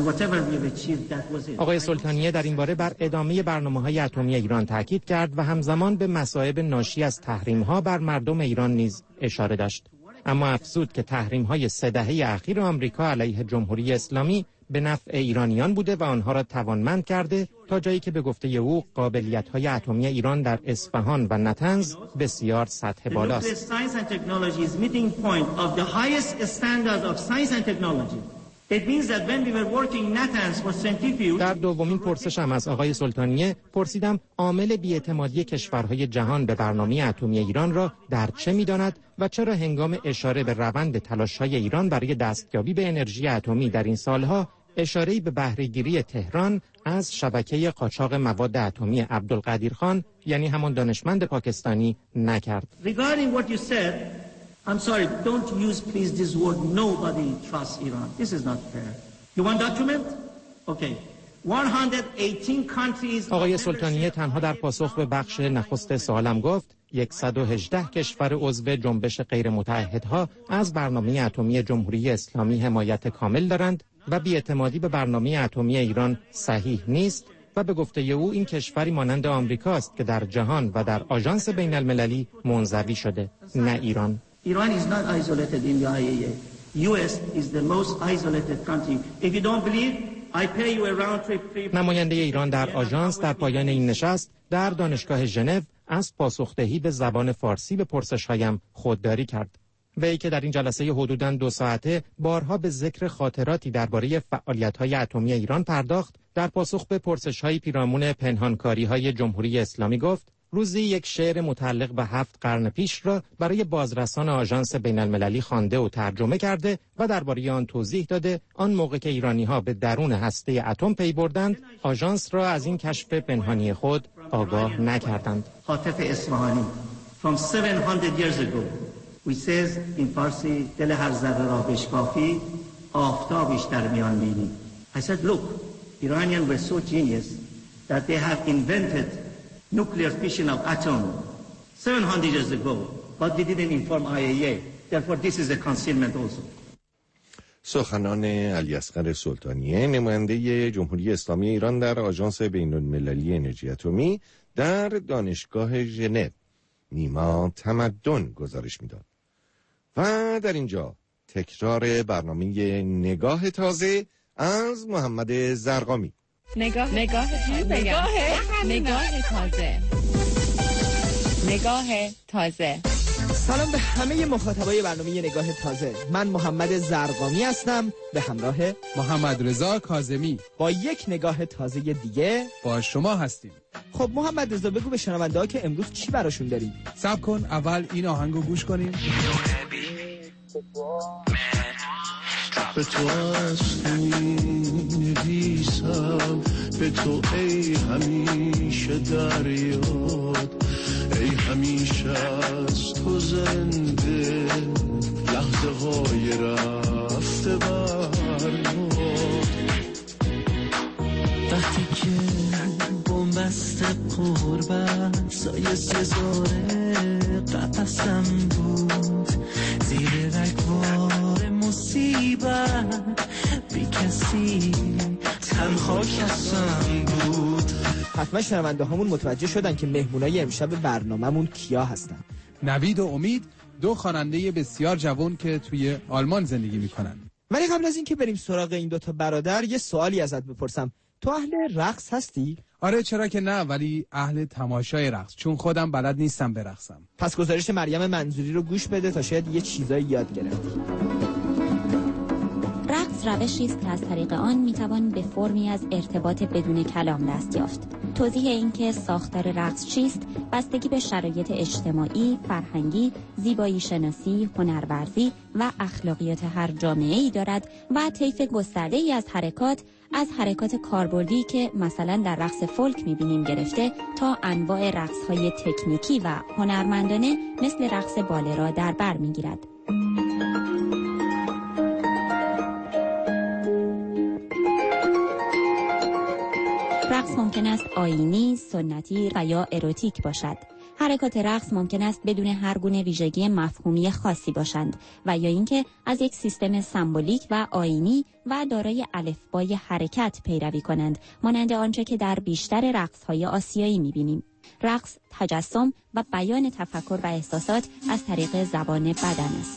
E: آقای سلطانیه در این باره بر ادامه برنامه‌های اتمی ایران تاکید کرد و همزمان به مصائب ناشی از تحریم‌ها بر مردم ایران نیز اشاره داشت. اما افزود که تحریم‌های سه دهه اخیر آمریکا علیه جمهوری اسلامی به نفع ایرانیان بوده و آنها را توانمند کرده تا جایی که به گفته او قابلیت‌های اتمی ایران در اصفهان و نطنز بسیار سطح بالاست. در دومین پرسشم از آقای سلطانیه پرسیدم عامل بی‌اعتمادی کشورهای جهان به برنامه اتمی ایران را در چه می‌داند و چرا هنگام اشاره به روند تلاش‌های ایران برای دستیابی به انرژی اتمی در این سالها اشاره‌ای به بهره‌گیری تهران از شبکه قاچاق مواد اتمی عبدالقدیر خان یعنی همان دانشمند پاکستانی نکرد.
B: I'm sorry, don't use please this word nobody trusts Iran. This is not fair. You want document? Okay. one hundred eighteen countries.
E: آقای سلطانیه تنها در پاسخ به بخش نخست سوالم گفت صد و هجده کشور عضو جنبش غیر متحدها از برنامه اتمی جمهوری اسلامی حمایت کامل دارند و بی‌اعتمادی به برنامه اتمی ایران صحیح نیست و به گفته او این کشوری مانند آمریکاست که در جهان و در آژانس بین المللی منزوی شده، نه ایران.
B: Iran is not isolated in the آی ای ای. یو اس is the most isolated country. If you don't believe, I pay you a round trip.
E: نماینده ایران در آژانس در پایان این نشست در دانشگاه ژنو از پاسخدهی به زبان فارسی به پرسش‌هایم خودداری کرد. وی که در این جلسه حدوداً دو ساعته بارها به ذکر خاطراتی درباره فعالیت‌های اتمی ایران پرداخت، در پاسخ به پرسش‌های پیرامون پنهانکاری‌های جمهوری اسلامی گفت روزی یک شعر متعلق به هفت قرن پیش را برای بازرسان آژانس بین‌المللی خوانده و ترجمه کرده و درباره آن توضیح داده آن موقع که ایرانی‌ها به درون هسته اتم پی بردند آژانس را از این کشف پنهانی خود آگاه نکردند.
B: حاطف اصفهانی from seven hundred years ago we says in Farsi دل هر ذره را بشکافی آفتابش در میان بینی. I said look, Iranians were so genius that they have invented nuclear fission of atom seven hundred years ago, but they didn't inform آی ای ای. Therefore, this is a concealment also.
C: سخنان علیاصغر سلطانیه نماینده جمهوری اسلامی ایران در آژانس بین‌المللی انرژی اتمی در دانشگاه ژنو. نیما تمدن گزارش میداد. و در اینجا تکرار برنامه نگاه تازه از محمد زرقامی.
F: نگاه نگاه نگاه نگاه تازه نگاه تازه
Q: سلام به همه مخاطبای برنامه نگاه تازه. من محمد زرقامی هستم به همراه
I: محمد رضا کاظمی
Q: با یک نگاه تازه دیگه
I: با شما هستیم.
Q: خب محمد رضا بگو به شنونده ها که امروز چی براشون داریم؟
I: صبر کن اول این آهنگو گوش کنیم.
J: به تو هستی نویسم، به تو ای همیشه در یاد، ای همیشه از تو زنده، لحظه های رفته برناد. وقتی که بومبست قربت سایه سزاره قفصم بود، زیر رگبار مصیبت بی کسی تنها کسم بود.
Q: حتما شنونده هامون متوجه شدن که مهمونای امشب برنامه‌مون کیا هستن.
I: نوید و امید، دو خواننده بسیار جوان که توی آلمان زندگی میکنن.
Q: ولی قبل از اینکه بریم سراغ این دوتا برادر یه سوالی ازت بپرسم. تو اهل رقص هستی؟
I: آره چرا که نه، ولی اهل تماشای رقص، چون خودم بلد نیستم برقصم.
Q: پس گزارش مریم منظوری رو گوش بده تا شاید یه چیزایی یاد گرفتی.
T: رقص روشی است که از طریق آن میتوان به فرمی از ارتباط بدون کلام دست یافت. توضیح اینکه ساختار رقص چیست بستگی به شرایط اجتماعی، فرهنگی، زیبایی شناسی، هنرورزی و اخلاقیات هر جامعه‌ای دارد و طیف گسترده‌ای از حرکات، از حرکات کاربردی که مثلا در رقص فولک می‌بینیم گرفته تا انواع رقص‌های تکنیکی و هنرمندانه مثل رقص باله را در بر می‌گیرد. رقص ممکن است آیینی، سنتی و یا اروتیک باشد. حرکات رقص ممکن است بدون هر گونه ویژگی مفهومی خاصی باشند و یا اینکه از یک سیستم سمبولیک و آیینی و دارای الفبای حرکت پیروی کنند، مانند آنچه که در بیشتر رقص‌های آسیایی می‌بینیم. رقص تجسم و بیان تفکر و احساسات از طریق زبان بدن است.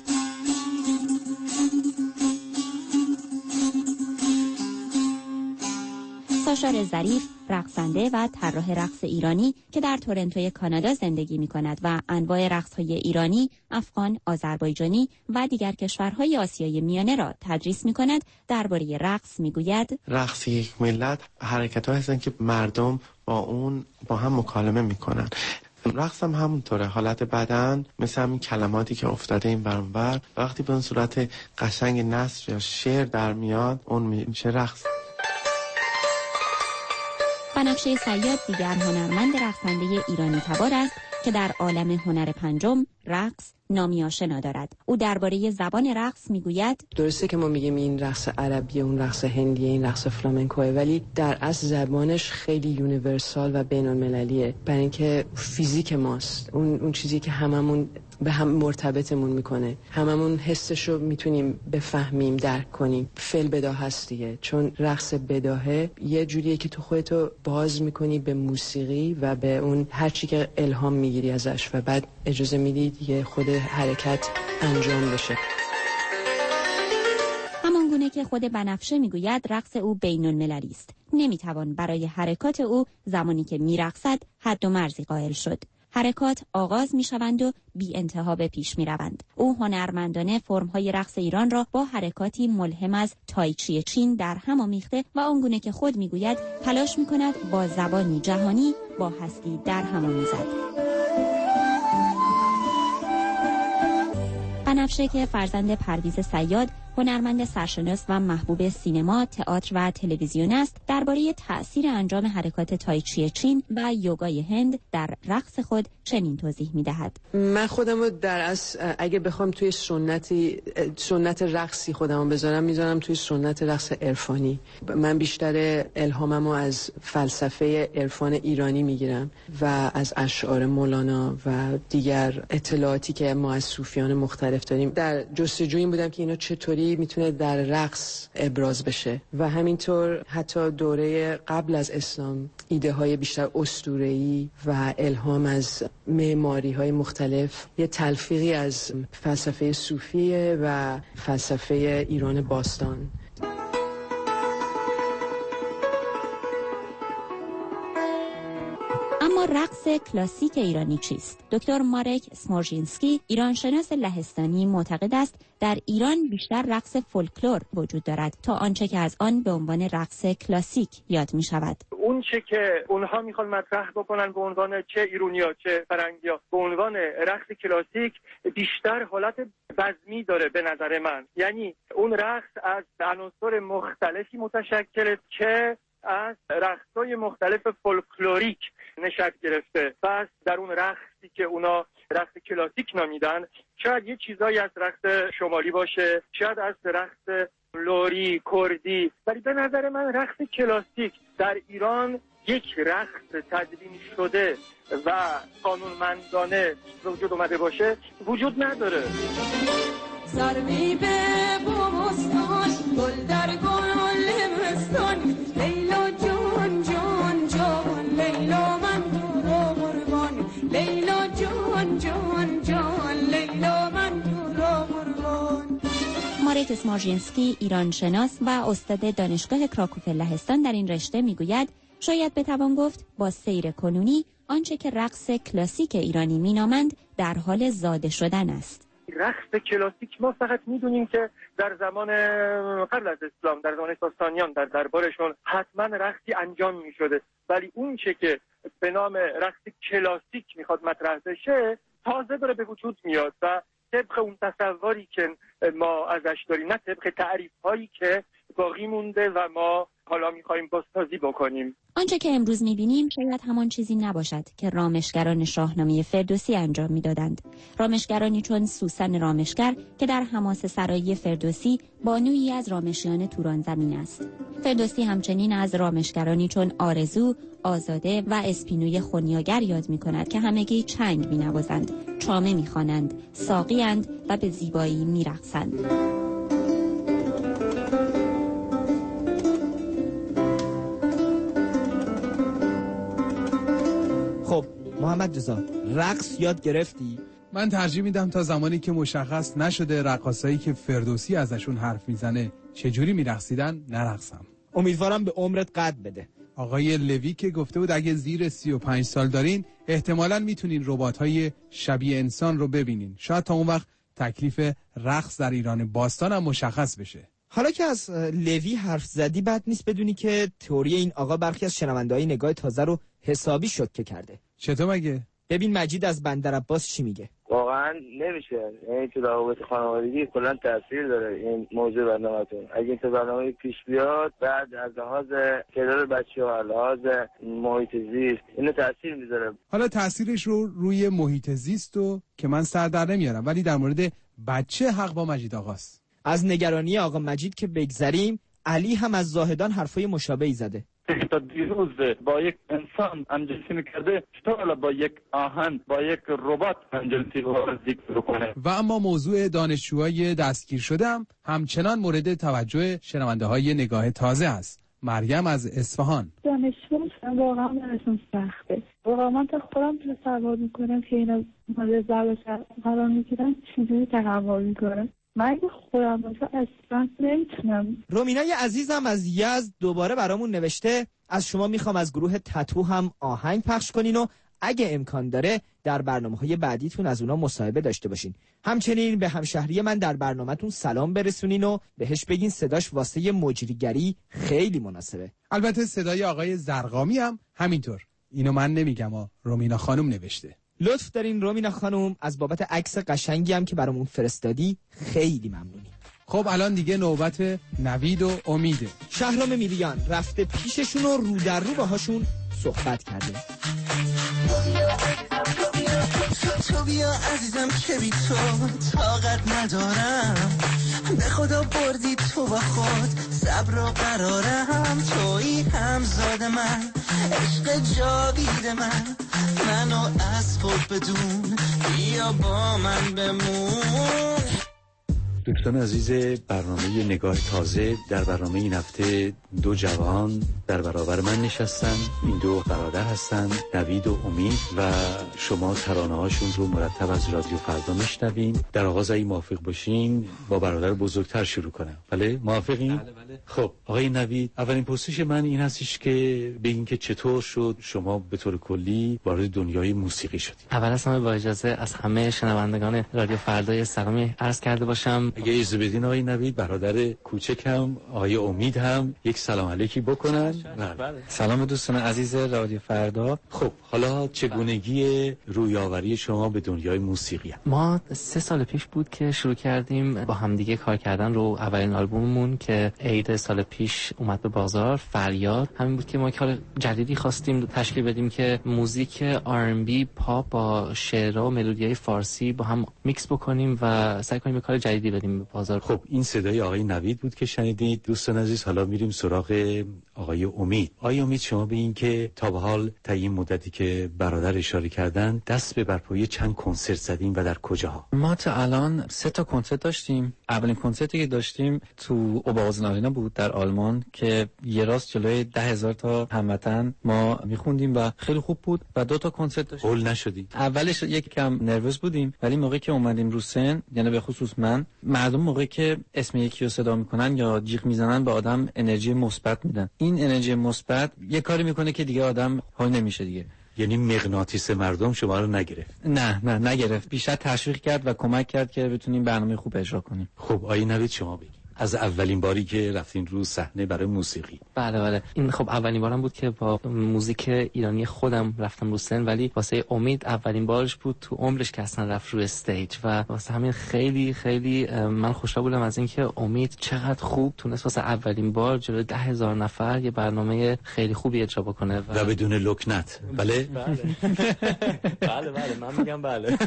T: ساشا ظریف، رقصنده و طراح رقص ایرانی که در تورنتوی کانادا زندگی می‌کند و انواع رقص‌های ایرانی، افغان، آذربایجانی و دیگر کشورهای آسیای میانه را تدریس می‌کند، درباره رقص می‌گوید:
W: رقص یک ملت حرکت‌هایی هستند که مردم با اون با هم مکالمه می‌کنن. رقص هم همونطوره، حالت بدن مثل همین کلماتی که افتاده این بر اون بر، وقتی به اون صورت قشنگ نثر یا شعر در میاد اون میشه رقص.
T: بنفشه صیاد دیگر هنرمند رقصنده ایرانی تبار است که در عالم هنر پنجم رقص نامی آشنا دارد. او درباره زبان رقص میگوید:
X: درسته که ما میگیم این رقص عربیه، اون رقص هندیه، این رقص فلامنکوه، ولی در اصل زبانش خیلی یونیورسال و بین المللیه، برای اینکه فیزیک ماست، اون اون چیزی که هممون به هم مرتبطمون میکنه، هممون حسشو میتونیم بفهمیم، درک کنیم. فعل بداهه است دیگه، چون رقص بداهه یه جوریه که تو خودتو باز میکنی به موسیقی و به اون هر چی که الهام میگیری ازش و بعد اجازه میدی دیگه خود حرکت انجام بشه.
T: همان گونه که خود بنفشه میگوید رقص او بین المللی است. نمیتوان برای حرکات او زمانی که میرقصد حد و مرزی قائل شد. حرکات آغاز می شوند و بی انتها به پیش می روند. او هنرمندانه فرم‌های رقص ایران را با حرکاتی ملهم از تایچی چین در هم آمیخته و آنگونه که خود می گوید تلاش می کند با زبانی جهانی با هستی در هم آمیزد. بنفشه که فرزند پرویز صیاد، هنرمند سرشناس و محبوب سینما، تئاتر و تلویزیون است، درباره تأثیر انجام حرکات تایچی چین و یوگای هند در رقص خود چنین توضیح می‌دهد:
X: من خودم رو در اصل اگه بخوام توی سنتی سنت رقصی خودم بذارم، میذارم توی سنت رقص عرفانی. من بیشتر الهاممو از فلسفه عرفان ایرانی میگیرم و از اشعار مولانا و دیگر اطلاعاتی که ما از صوفیان مختلف داریم. در جستجوی این بودم که اینا چطوری میتونه در رقص ابراز بشه و همینطور حتی دوره قبل از اسلام ایده های بیشتر اسطوره‌ای و الهام از معماری های مختلف یه تلفیقی از فلسفه صوفیه و فلسفه ایران باستان.
T: اما رقص کلاسیک ایرانی چیست؟ دکتر مارک اسمارژینسکی، ایرانشناس لهستانی، معتقد است در ایران بیشتر رقص فولکلور وجود دارد تا آنچه که از آن به عنوان رقص کلاسیک یاد می شود.
H: اون چه که اونها میخوان مطرح بکنن به عنوان چه ایرونیا چه فرنگیا به عنوان رقص کلاسیک بیشتر حالت بزمی داره به نظر من. یعنی اون رقص از عناصر مختلفی متشکله که از رقص‌های مختلف فولکلوریک نشأت گرفته. پس در اون رقصی که اونا رقص کلاسیک نامیدن شاید یه چیزایی از رقص شمالی باشه، شاید از رقص لوری، کردی، ولی به نظر من رقص کلاسیک در ایران یک رقص تدوین شده و قانونمندانه وجود اومده باشه وجود نداره.
J: سرمی به بومستان گل در گل مستان لیلا جان جان جان لیلا من تو رو قربان لیلا جان جان جان لیلا من تو رو قربان.
T: مارک اسمارژینسکی، ایرانشناس و استاد دانشگاه کراکوف لهستان در این رشته میگوید شاید بتوان گفت با سیر کنونی آنچه که رقص کلاسیک ایرانی مینامند در حال زاده شدن است.
H: رقص کلاسیک ما فقط میدونیم که در زمان قبل از اسلام در زمان ساسانیان در دربارشون حتما رقصی انجام میشده، ولی اون چه که به نام رقص کلاسیک میخواد مطرح بشه تازه داره به وجود میاد و طبق اون تصوری که ما ازش داریم، نه طبق تعریف هایی که باقی مونده و ما حالا میخوایم بازسازی بکنیم.
T: آنچه که امروز میبینیم شاید همان چیزی نباشد که رامشگران شاهنامه فردوسی انجام میدادند. رامشگرانی چون سوسن رامشگر که در حماسه سرایی فردوسی بانویی از رامشیان توران زمین است. فردوسی همچنین از رامشگرانی چون آرزو، آزاده و اسپینوی خونیاگر یاد میکند که همگی چنگ مینوازند، چامه میخوانند، ساقی‌اند و به زیبایی میرقصند.
Q: خب محمد رضا، رقص یاد گرفتی؟
I: من ترجیح میدم تا زمانی که مشخص نشده رقاصایی که فردوسی ازشون حرف میزنه چجوری میرقصیدن نرقصم.
Q: امیدوارم به عمرت قد بده.
I: آقای لوی که گفته بود اگه زیر سی و پنج سال دارین احتمالاً میتونین ربات‌های شبیه انسان رو ببینین. شاید تا اون وقت تکلیف رقص در ایران باستان هم مشخص بشه.
Q: حالا که از لوی حرف زدی بد نیست بدونی که تئوری این آقا برخی از شنونده‌های نگاه تازه رو حسابی شوکه کرده.
I: چطور مگه؟
Q: ببین مجید از بندر عباس چی میگه.
K: واقعا نمیشه، یعنی تو روابط خانوادگی کلا تاثیر داره این موضوع برنامه‌تون. اگه این برنامه پیش بیاد بعد از لحاظ تعداد بچه‌ها، لحاظ محیط زیست اینو تاثیر میذاره.
I: حالا تاثیرش رو روی محیط زیست رو که من سر در نمیارم، ولی در مورد بچه حق با مجید آقاست.
Q: از نگرانی آقا مجید که بگذریم، علی هم از زاهدان حرفای مشابهی زده.
L: تا دیروز با یک انسان انجلسی میکرده، چطور با یک آهن، با یک ربات انجلسی رو ذکر کنه؟
I: و اما موضوع دانشجوهای دستگیر شده هم همچنان مورد توجه شنونده های نگاه تازه است. مریم از اصفهان.
N: دانشجو واقعا براشون سخته. واقعا من تا خودم تصور میکنم که اینا مورد ضرب قرار میگیرن چیزی تحمل میکنن. من خودم اصلا نمیتونم.
Q: رومینای عزیزم از یزد دوباره برامون نوشته از شما میخوام از گروه تتو هم آهنگ پخش کنین و اگه امکان داره در برنامه‌های بعدیتون از اونا مصاحبه داشته باشین. همچنین به همشهری من در برنامه‌تون سلام برسونین و بهش بگین صداش واسه مجریگری خیلی مناسبه.
I: البته صدای آقای زرقامی هم همینطور. اینو من نمیگم ها، رومینا خانم نوشته.
Q: لطف دارین رومینا خانم، از بابت عکس قشنگی هم که برامون فرستادی خیلی ممنونی.
I: خب الان دیگه نوبت نوید و امیده.
Q: شهرام میلیان رفته پیششون و رو در رو باهاشون صحبت کرده.
J: تو بیا عزیزم که بی تو طاقت ندارم، به خدا بردی تو با خود صبر و قرارم، تویی همزاد من، عشق جاوید من، منو از خود بدون، بیا با من بمون.
A: دوستان عزیز برنامه نگاه تازه، در برنامه این هفته دو جوان در برابر من نشستن. این دو برادر هستن، نوید و امید، و شما ترانه هاشون رو مرتب از رادیو فردا میشنوین. در آغاز اگه موافق باشین با برادر بزرگتر شروع کنم. بله موافقین؟ بله بله. خب آقای نوید، اولین پرسش من این هستش که به این که چطور شد شما به طور کلی وارد دنیای موسیقی شدید؟
G: اول از همه با اجازه از همه شنوندگان رادیو فردا سلامی عرض کرده باشم.
A: اگه اجازه بدین آقای نوید، برادر کوچکم آقای امید هم یک سلام علیکی بکنن.
G: بله. سلام دوستان عزیز رادیو فردا.
A: خب حالا چگونگی رویاوری شما به دنیای موسیقی هم؟
G: ما سه سال پیش بود که شروع کردیم با همدیگه کار کردن رو. اولین آلبوممون که عید سال پیش اومد به بازار، فریاد، همین بود که ما کار جدیدی خواستیم تشکیل بدیم که موزیک آر ام بی پاپ با شعر و ملودیای فارسی با هم میکس بکنیم و سعی کنیم کار جدیدی بدیم به بازار.
A: خب این صدای آقای نوید بود که شنیدید. دوستان عزیز حالا میریم سراغ آقای امید. آقای امید، شما به این که تا به حال تا این مدتی که برادر اشاره کردن دست به برپایی چند کنسرت زدیم و در کجاها؟
G: ما تا الان سه تا کنسرت داشتیم. اولین کنسرتی که داشتیم تو اوباوزن آرینا بود در آلمان که یه راست جلوی ده هزار تا هموطن ما میخوندیم و خیلی خوب بود. و دو تا کنسرت داشتیم.
A: هول نشدید؟
G: اولش یک کم نروس بودیم، ولی موقعی که اومدیم رو سن، یعنی به خصوص من، مردم موقعی که اسم یکی رو صدا میکنن یا جیغ میزنن به آدم انرژی مثبت میدن. این انرژی مثبت یه کاری میکنه که دیگه آدم حال نمیشه دیگه.
A: یعنی مغناطیس مردم شما رو نگرفت؟
G: نه نه نگرفت، بیشتر تشویق کرد و کمک کرد که بتونیم برنامه خوب اجرا کنیم.
A: خب آقای نوید، شما بگید از اولین باری که رفتین رو صحنه برای موسیقی.
G: بله بله، این خب اولین بارم بود که با موزیک ایرانی خودم رفتم رو سن، ولی واسه امید اولین بارش بود تو عمرش که اصلا رفت روی استیج و واسه همین خیلی خیلی من خوشحال بودم از اینکه امید چقدر خوب تونست واسه اولین بار جلوی ده هزار نفر یه برنامه خیلی خوبی اجرا بکنه و,
A: و بدون لکنت. بله
G: بله بله بله من میگم بله.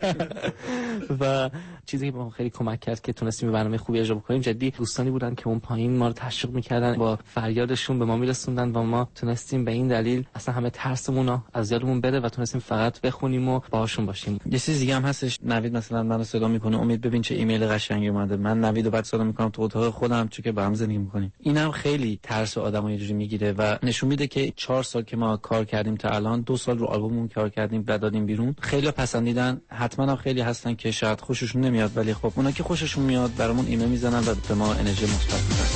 G: و چیزی که ما خیلی کمک کرد که تونستیم برنامه خوبی اجرا بکنیم، جدی دوستانی بودن که اون پایین ما رو تشویق میکردن، با فریادشون به ما میرسوندن و ما تونستیم به این دلیل اصلا همه ترسمون رو از یادمون بره و تونستیم فقط بخونیم و باهاشون باشیم. یه چیز دیگه هم هستش، نوید مثلا منو صدا میکنه، امید ببین چه ایمیل قشنگی اومده، من نویدو بعد صدا میکنم تو اتاق خودم چون که با هم زندگی میکنیم. اینم خیلی ترس آدمو یه جوری میگیره و نشون میده که چهار سال که ما کار کردیم تا الان، دو سال رو آلبوممون کار کردیم و دادیم بیرون، خیلی پسندیدن. حتما هم خیلی هستن که شاید خوششون نمیاد، ولی خب اونا که خوششون میاد برامون ایمیل میزنن و به ما انرژی مثبت میدن.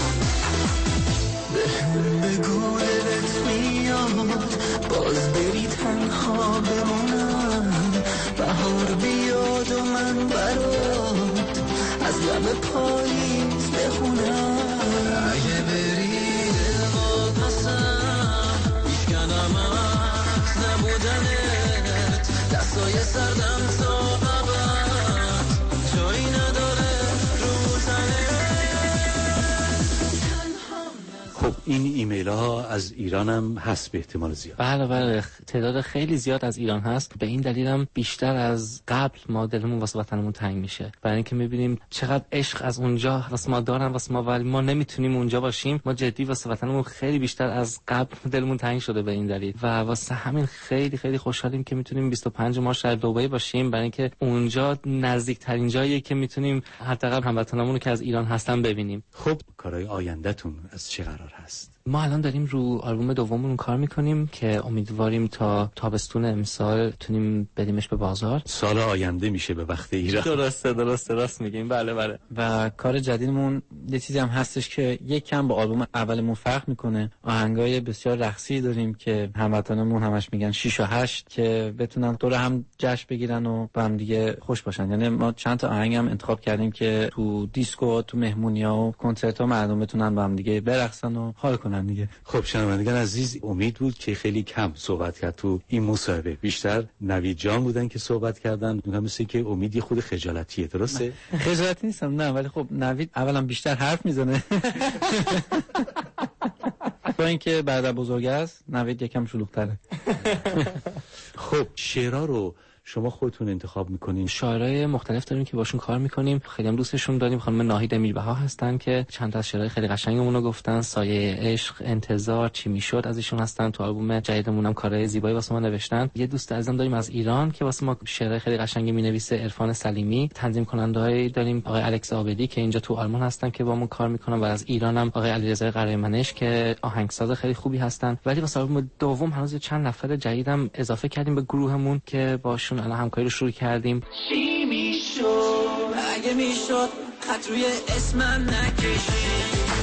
J: بگو دلت میاد باز بری تنها بمونم، بهار بیاد و من برات از لب پاییز بخونم. اگه بری دلواد نسم میشکنم از نبودنت، دستای سردم تا ابد جایی نداره رو تنت.
A: خب این ایمیل ها از ایران هم هست به احتمال زیاد؟
G: بله بله، تعداد خیلی زیاد از ایران هست. به این دلیل هم بیشتر از قبل ما دلمون واسه وطنمون تنگ میشه، برای اینکه میبینیم چقدر عشق از اونجا واسه ما دارن واسه ما، ولی ما نمیتونیم اونجا باشیم. ما جدی واسه وطنمون خیلی بیشتر از قبل دلمون تنگ شده به این دلیل و واسه همین خیلی خیلی خوشحالیم که میتونیم بیست و پنج مارس در دبی باشیم، برای اینکه اونجا نزدیکترین جاییه که میتونیم حداقل هموطنامون رو که از ایران هستن ببینیم.
A: خب کارهای آیندهتون از چه قرار هست؟
G: ما الان داریم رو آلبوم دوممون کار میکنیم که امیدواریم تا تابستون امسال تونیم بدیمش به بازار.
A: سال آینده میشه به وقت ایران.
G: درسته درسته راست میگیم. بله بله. و کار جدیدمون یه چیزی هم هستش که یک کم با آلبوم اولمون فرق میکنه. آهنگای بسیار رقصی داریم که هموطنمون همش میگن شش و هشت، که بتونن دور هم جشن بگیرن و با هم دیگه خوش باشن. یعنی ما چند تا آهنگ هم انتخاب کردیم که تو دیسکو، تو مهمونی‌ها و کنسرت‌ها مردم بتونن با هم دیگه برقصن و حال کنن دیگه.
A: خب شنوندگان عزیز، امید بود که خیلی کم صحبت کرد تو این مصاحبه، بیشتر نوید جان بودن که صحبت کردن. میگم مثل که امید خود خجالتیه، درسته؟
G: خجالتی نیستم نه، ولی خب نوید اولا بیشتر حرف میزنه با اینکه بعد بزرگ است، نوید یکم شلوغ‌تره.
A: خب شعرها رو شما خودتون انتخاب میکنین؟
G: شاعرای مختلف داریم که باشون کار میکنیم، خیلی هم دوستشون داریم. خانم ناهید امیربها هستن که چند تا از شعرهای خیلی قشنگمون رو گفتن. سایه عشق، انتظار، چی میشد از ایشون هستن. تو آلبوم جدیدمون هم کارهای زیبایی واسه ما نوشتن. یه دوست عزیزم داریم از ایران که واسه ما شعرهای خیلی قشنگی مینویسه، عرفان سلیمی. تنظیم کننده‌ای داریم آقای الکس عابدی که اینجا تو آلمان هستن که با ما کار میکنن و از ایران هم آقای علیرضا قره‌منش که آهنگساز خیلی خوبی هستن. ولی واسه آلبوم دوم هنوز چند نفر جدیدم اضافه کردیم به گروهمون که باشون الان همکاری رو شروع کردیم.
J: چی میشد اگه میشد خط روی اسمم نکشی،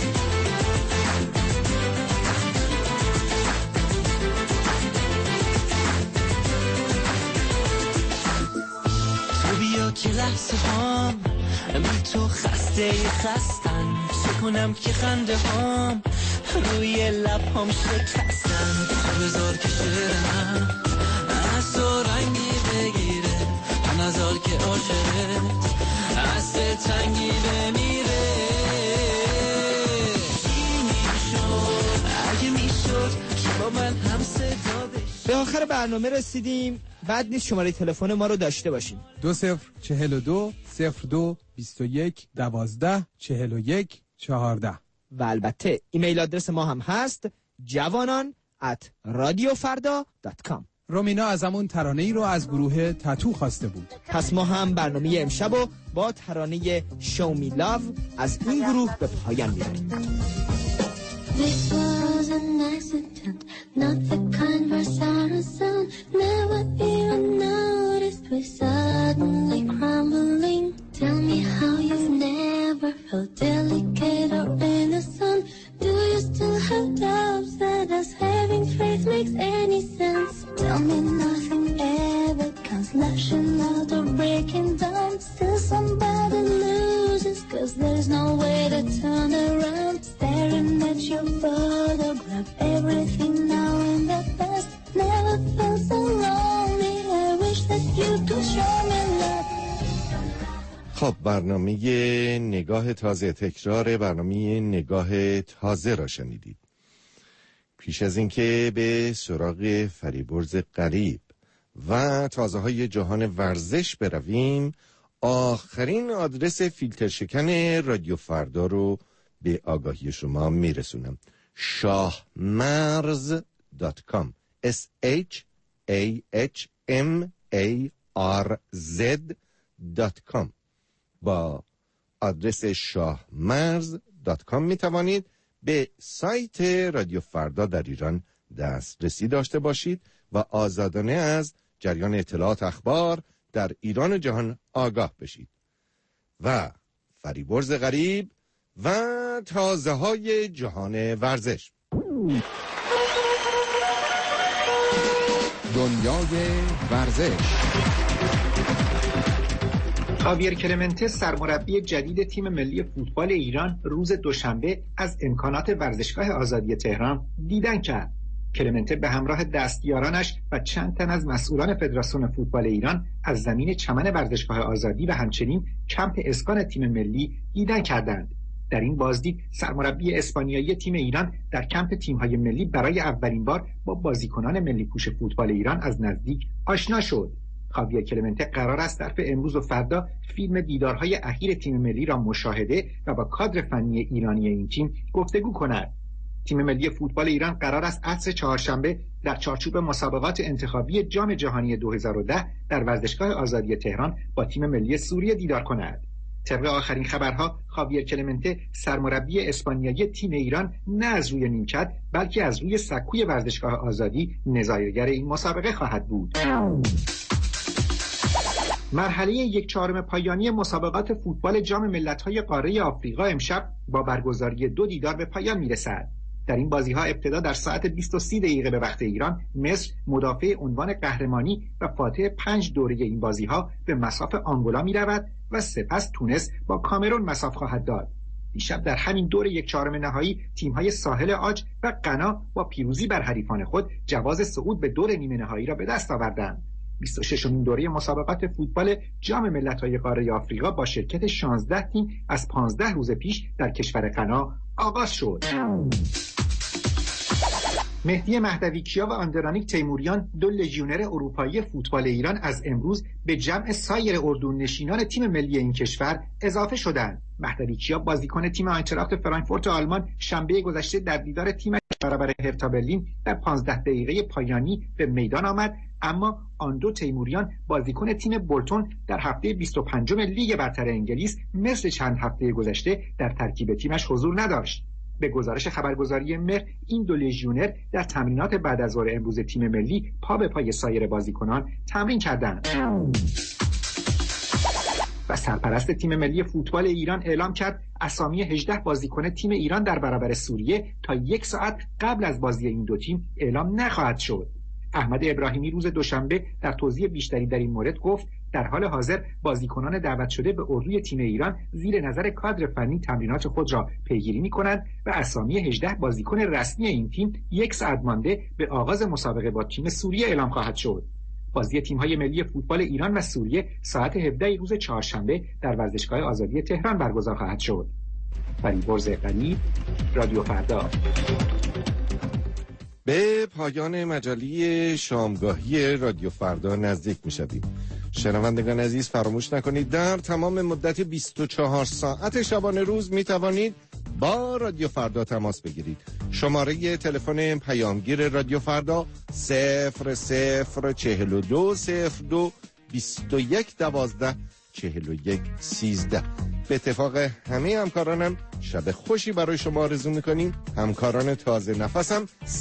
J: تو بیا که لحظه هام بی تو خسته خستن، چه کنم که خنده هام روی لب هم شکستن. تو بذار که شعر من از تو رنگی بگیره، نذار که عاشقت از تنگی بمیره. چی میشد اگه میشد که با من هم صدا بشی.
Q: به آخر برنامه رسیدیم. بعد نیست شماره تلفن ما رو داشته باشیم.
I: دو صفر چهل و دو صفر دو بیست و یک دوازده چهل و یک چهارده
Q: و البته ایمیل آدرس ما هم هست جوانان ات رادیو فردا دات کام.
I: رومینا ازمون ترانه ای رو از گروه تتو خواسته بود.
Q: پس ما هم برنامه امشب رو با ترانه شو می لاو از این گروه به پایان میبریم.
J: This was an accident, not the kind where sorrow sound. Never even noticed we suddenly crumbling. Tell me how you've never felt delicate or innocent. Do you still have doubts that us having faith makes any sense? Tell me nothing ever comes lashing out or breaking down. Still somebody loses, cause there's no way to turn around. Staring at your photograph, everything now in the past. Never felt so lonely, I wish that you could show me love.
C: خب برنامه نگاه تازه، تکرار برنامه نگاه تازه را شنیدید. پیش از اینکه به سراغ فریبرز غریب و تازه های جهان ورزش برویم، آخرین آدرس فیلتر شکن رادیو فردا رو به آگاهی شما میرسونم. شاهمرز دات کام اس اچ ای اچ ام ای آر زد دات کام. با آدرس شاهمرز دات کام می توانید به سایت رادیو فردا در ایران دسترسی داشته باشید و آزادانه از جریان اطلاعات اخبار در ایران و جهان آگاه بشید. و فریبرز غریب و تازه های جهان ورزش.
M: دنیای ورزش.
O: خاویر کلمنته سرمربی جدید تیم ملی فوتبال ایران روز دوشنبه از امکانات ورزشگاه آزادی تهران دیدن کرد. کلمنته به همراه دستیارانش و چند تن از مسئولان فدراسیون فوتبال ایران از زمین چمن ورزشگاه آزادی و همچنین کمپ اسکان تیم ملی دیدن کردند. در این بازدید سرمربی اسپانیایی تیم ایران در کمپ تیم‌های ملی برای اولین بار با بازیکنان ملی پوش فوتبال ایران از نزدیک آشنا شد. خاویر کلمنته قرار است در امروز و فردا فیلم دیدارهای اخیر تیم ملی را مشاهده و با کادر فنی ایرانی این تیم گفتگو کند. تیم ملی فوتبال ایران قرار است عصر چهارشنبه در چارچوب مسابقات انتخابی جام جهانی دو هزار و ده در ورزشگاه آزادی تهران با تیم ملی سوریه دیدار کند. طبق آخرین خبرها خاویر کلمنته سرمربی اسپانیایی تیم ایران نه از روی نیمکت بلکه از روی سکوی ورزشگاه آزادی نظاره‌گر این مسابقه خواهد بود. مرحله یک چهارم پایانی مسابقات فوتبال جام ملت‌های قاره آفریقا امشب با برگزاری دو دیدار به پایان می‌رسد. در این بازی‌ها ابتدا در ساعت بیست و سه دقیقه به وقت ایران مصر مدافع عنوان قهرمانی و فاتح پنج دوره این بازی‌ها به مصاف آنگولا می‌رود و سپس تونس با کامرون مصاف خواهد داد. دیشب در همین دور یک چهارم نهایی تیم‌های ساحل عاج و غنا با پیروزی بر حریفان خود جواز صعود به دور نیمه نهایی را به دست آوردند. بیست و ششمین دوره مسابقات فوتبال جام ملت‌های قاره آفریقا با شرکت شانزده تیم از پانزده روز پیش در کشور غنا آغاز شد. مهدی مهدویکیا و آندرانیک تیموریان دو لژیونر اروپایی فوتبال ایران از امروز به جمع سایر اردوانشینان تیم ملی این کشور اضافه شدند. مهدویکیا بازیکن تیم آینتراخت فرانکفورت آلمان شنبه گذشته در دیدار تیمش برابر هرتا برلین در پانزده دقیقه پایانی به میدان آمد، اما آن دو تیموریان بازیکن تیم بولتون در هفته بیست و پنجم لیگ برتر انگلیس مثل چند هفته گذشته در ترکیب تیمش حضور نداشت. به گزارش خبرگزاری مهر این دو لژیونر در تمرینات بعد از ظهر امروز تیم ملی پا به پای سایر بازیکنان تمرین کردند. و سرپرست تیم ملی فوتبال ایران اعلام کرد اسامی هجده بازیکن تیم ایران در برابر سوریه تا یک ساعت قبل از بازی این دو تیم اعلام نخواهد شد. احمد ابراهیمی روز دوشنبه در توضیح بیشتری در این مورد گفت در حال حاضر بازیکنان دعوت شده به اردوی تیم ایران زیر نظر کادر فنی تمرینات خود را پیگیری می‌کنند و اسامی هجده بازیکن رسمی این تیم یک ساعت مانده به آغاز مسابقه با تیم سوریه اعلام خواهد شد. بازی تیم‌های ملی فوتبال ایران و سوریه ساعت هفده روز چهارشنبه در ورزشگاه آزادی تهران برگزار خواهد شد. فریبرز غریب، رادیو فردا.
C: به پایان مجله شامگاهی رادیو فردا نزدیک می‌شویم. شنوندگان عزیز فراموش نکنید در تمام مدت بیست و چهار ساعت شبانه روز می توانید با رادیو فردا تماس بگیرید. شماره تلفن پیامگیر رادیو فردا صفر صفر چهل و دو صفر دو بیست و یک دوازده چهل و یک سیزده. به اتفاق همه همکارانم شب خوشی برای شما آرزو میکنیم. همکاران تازه نفسم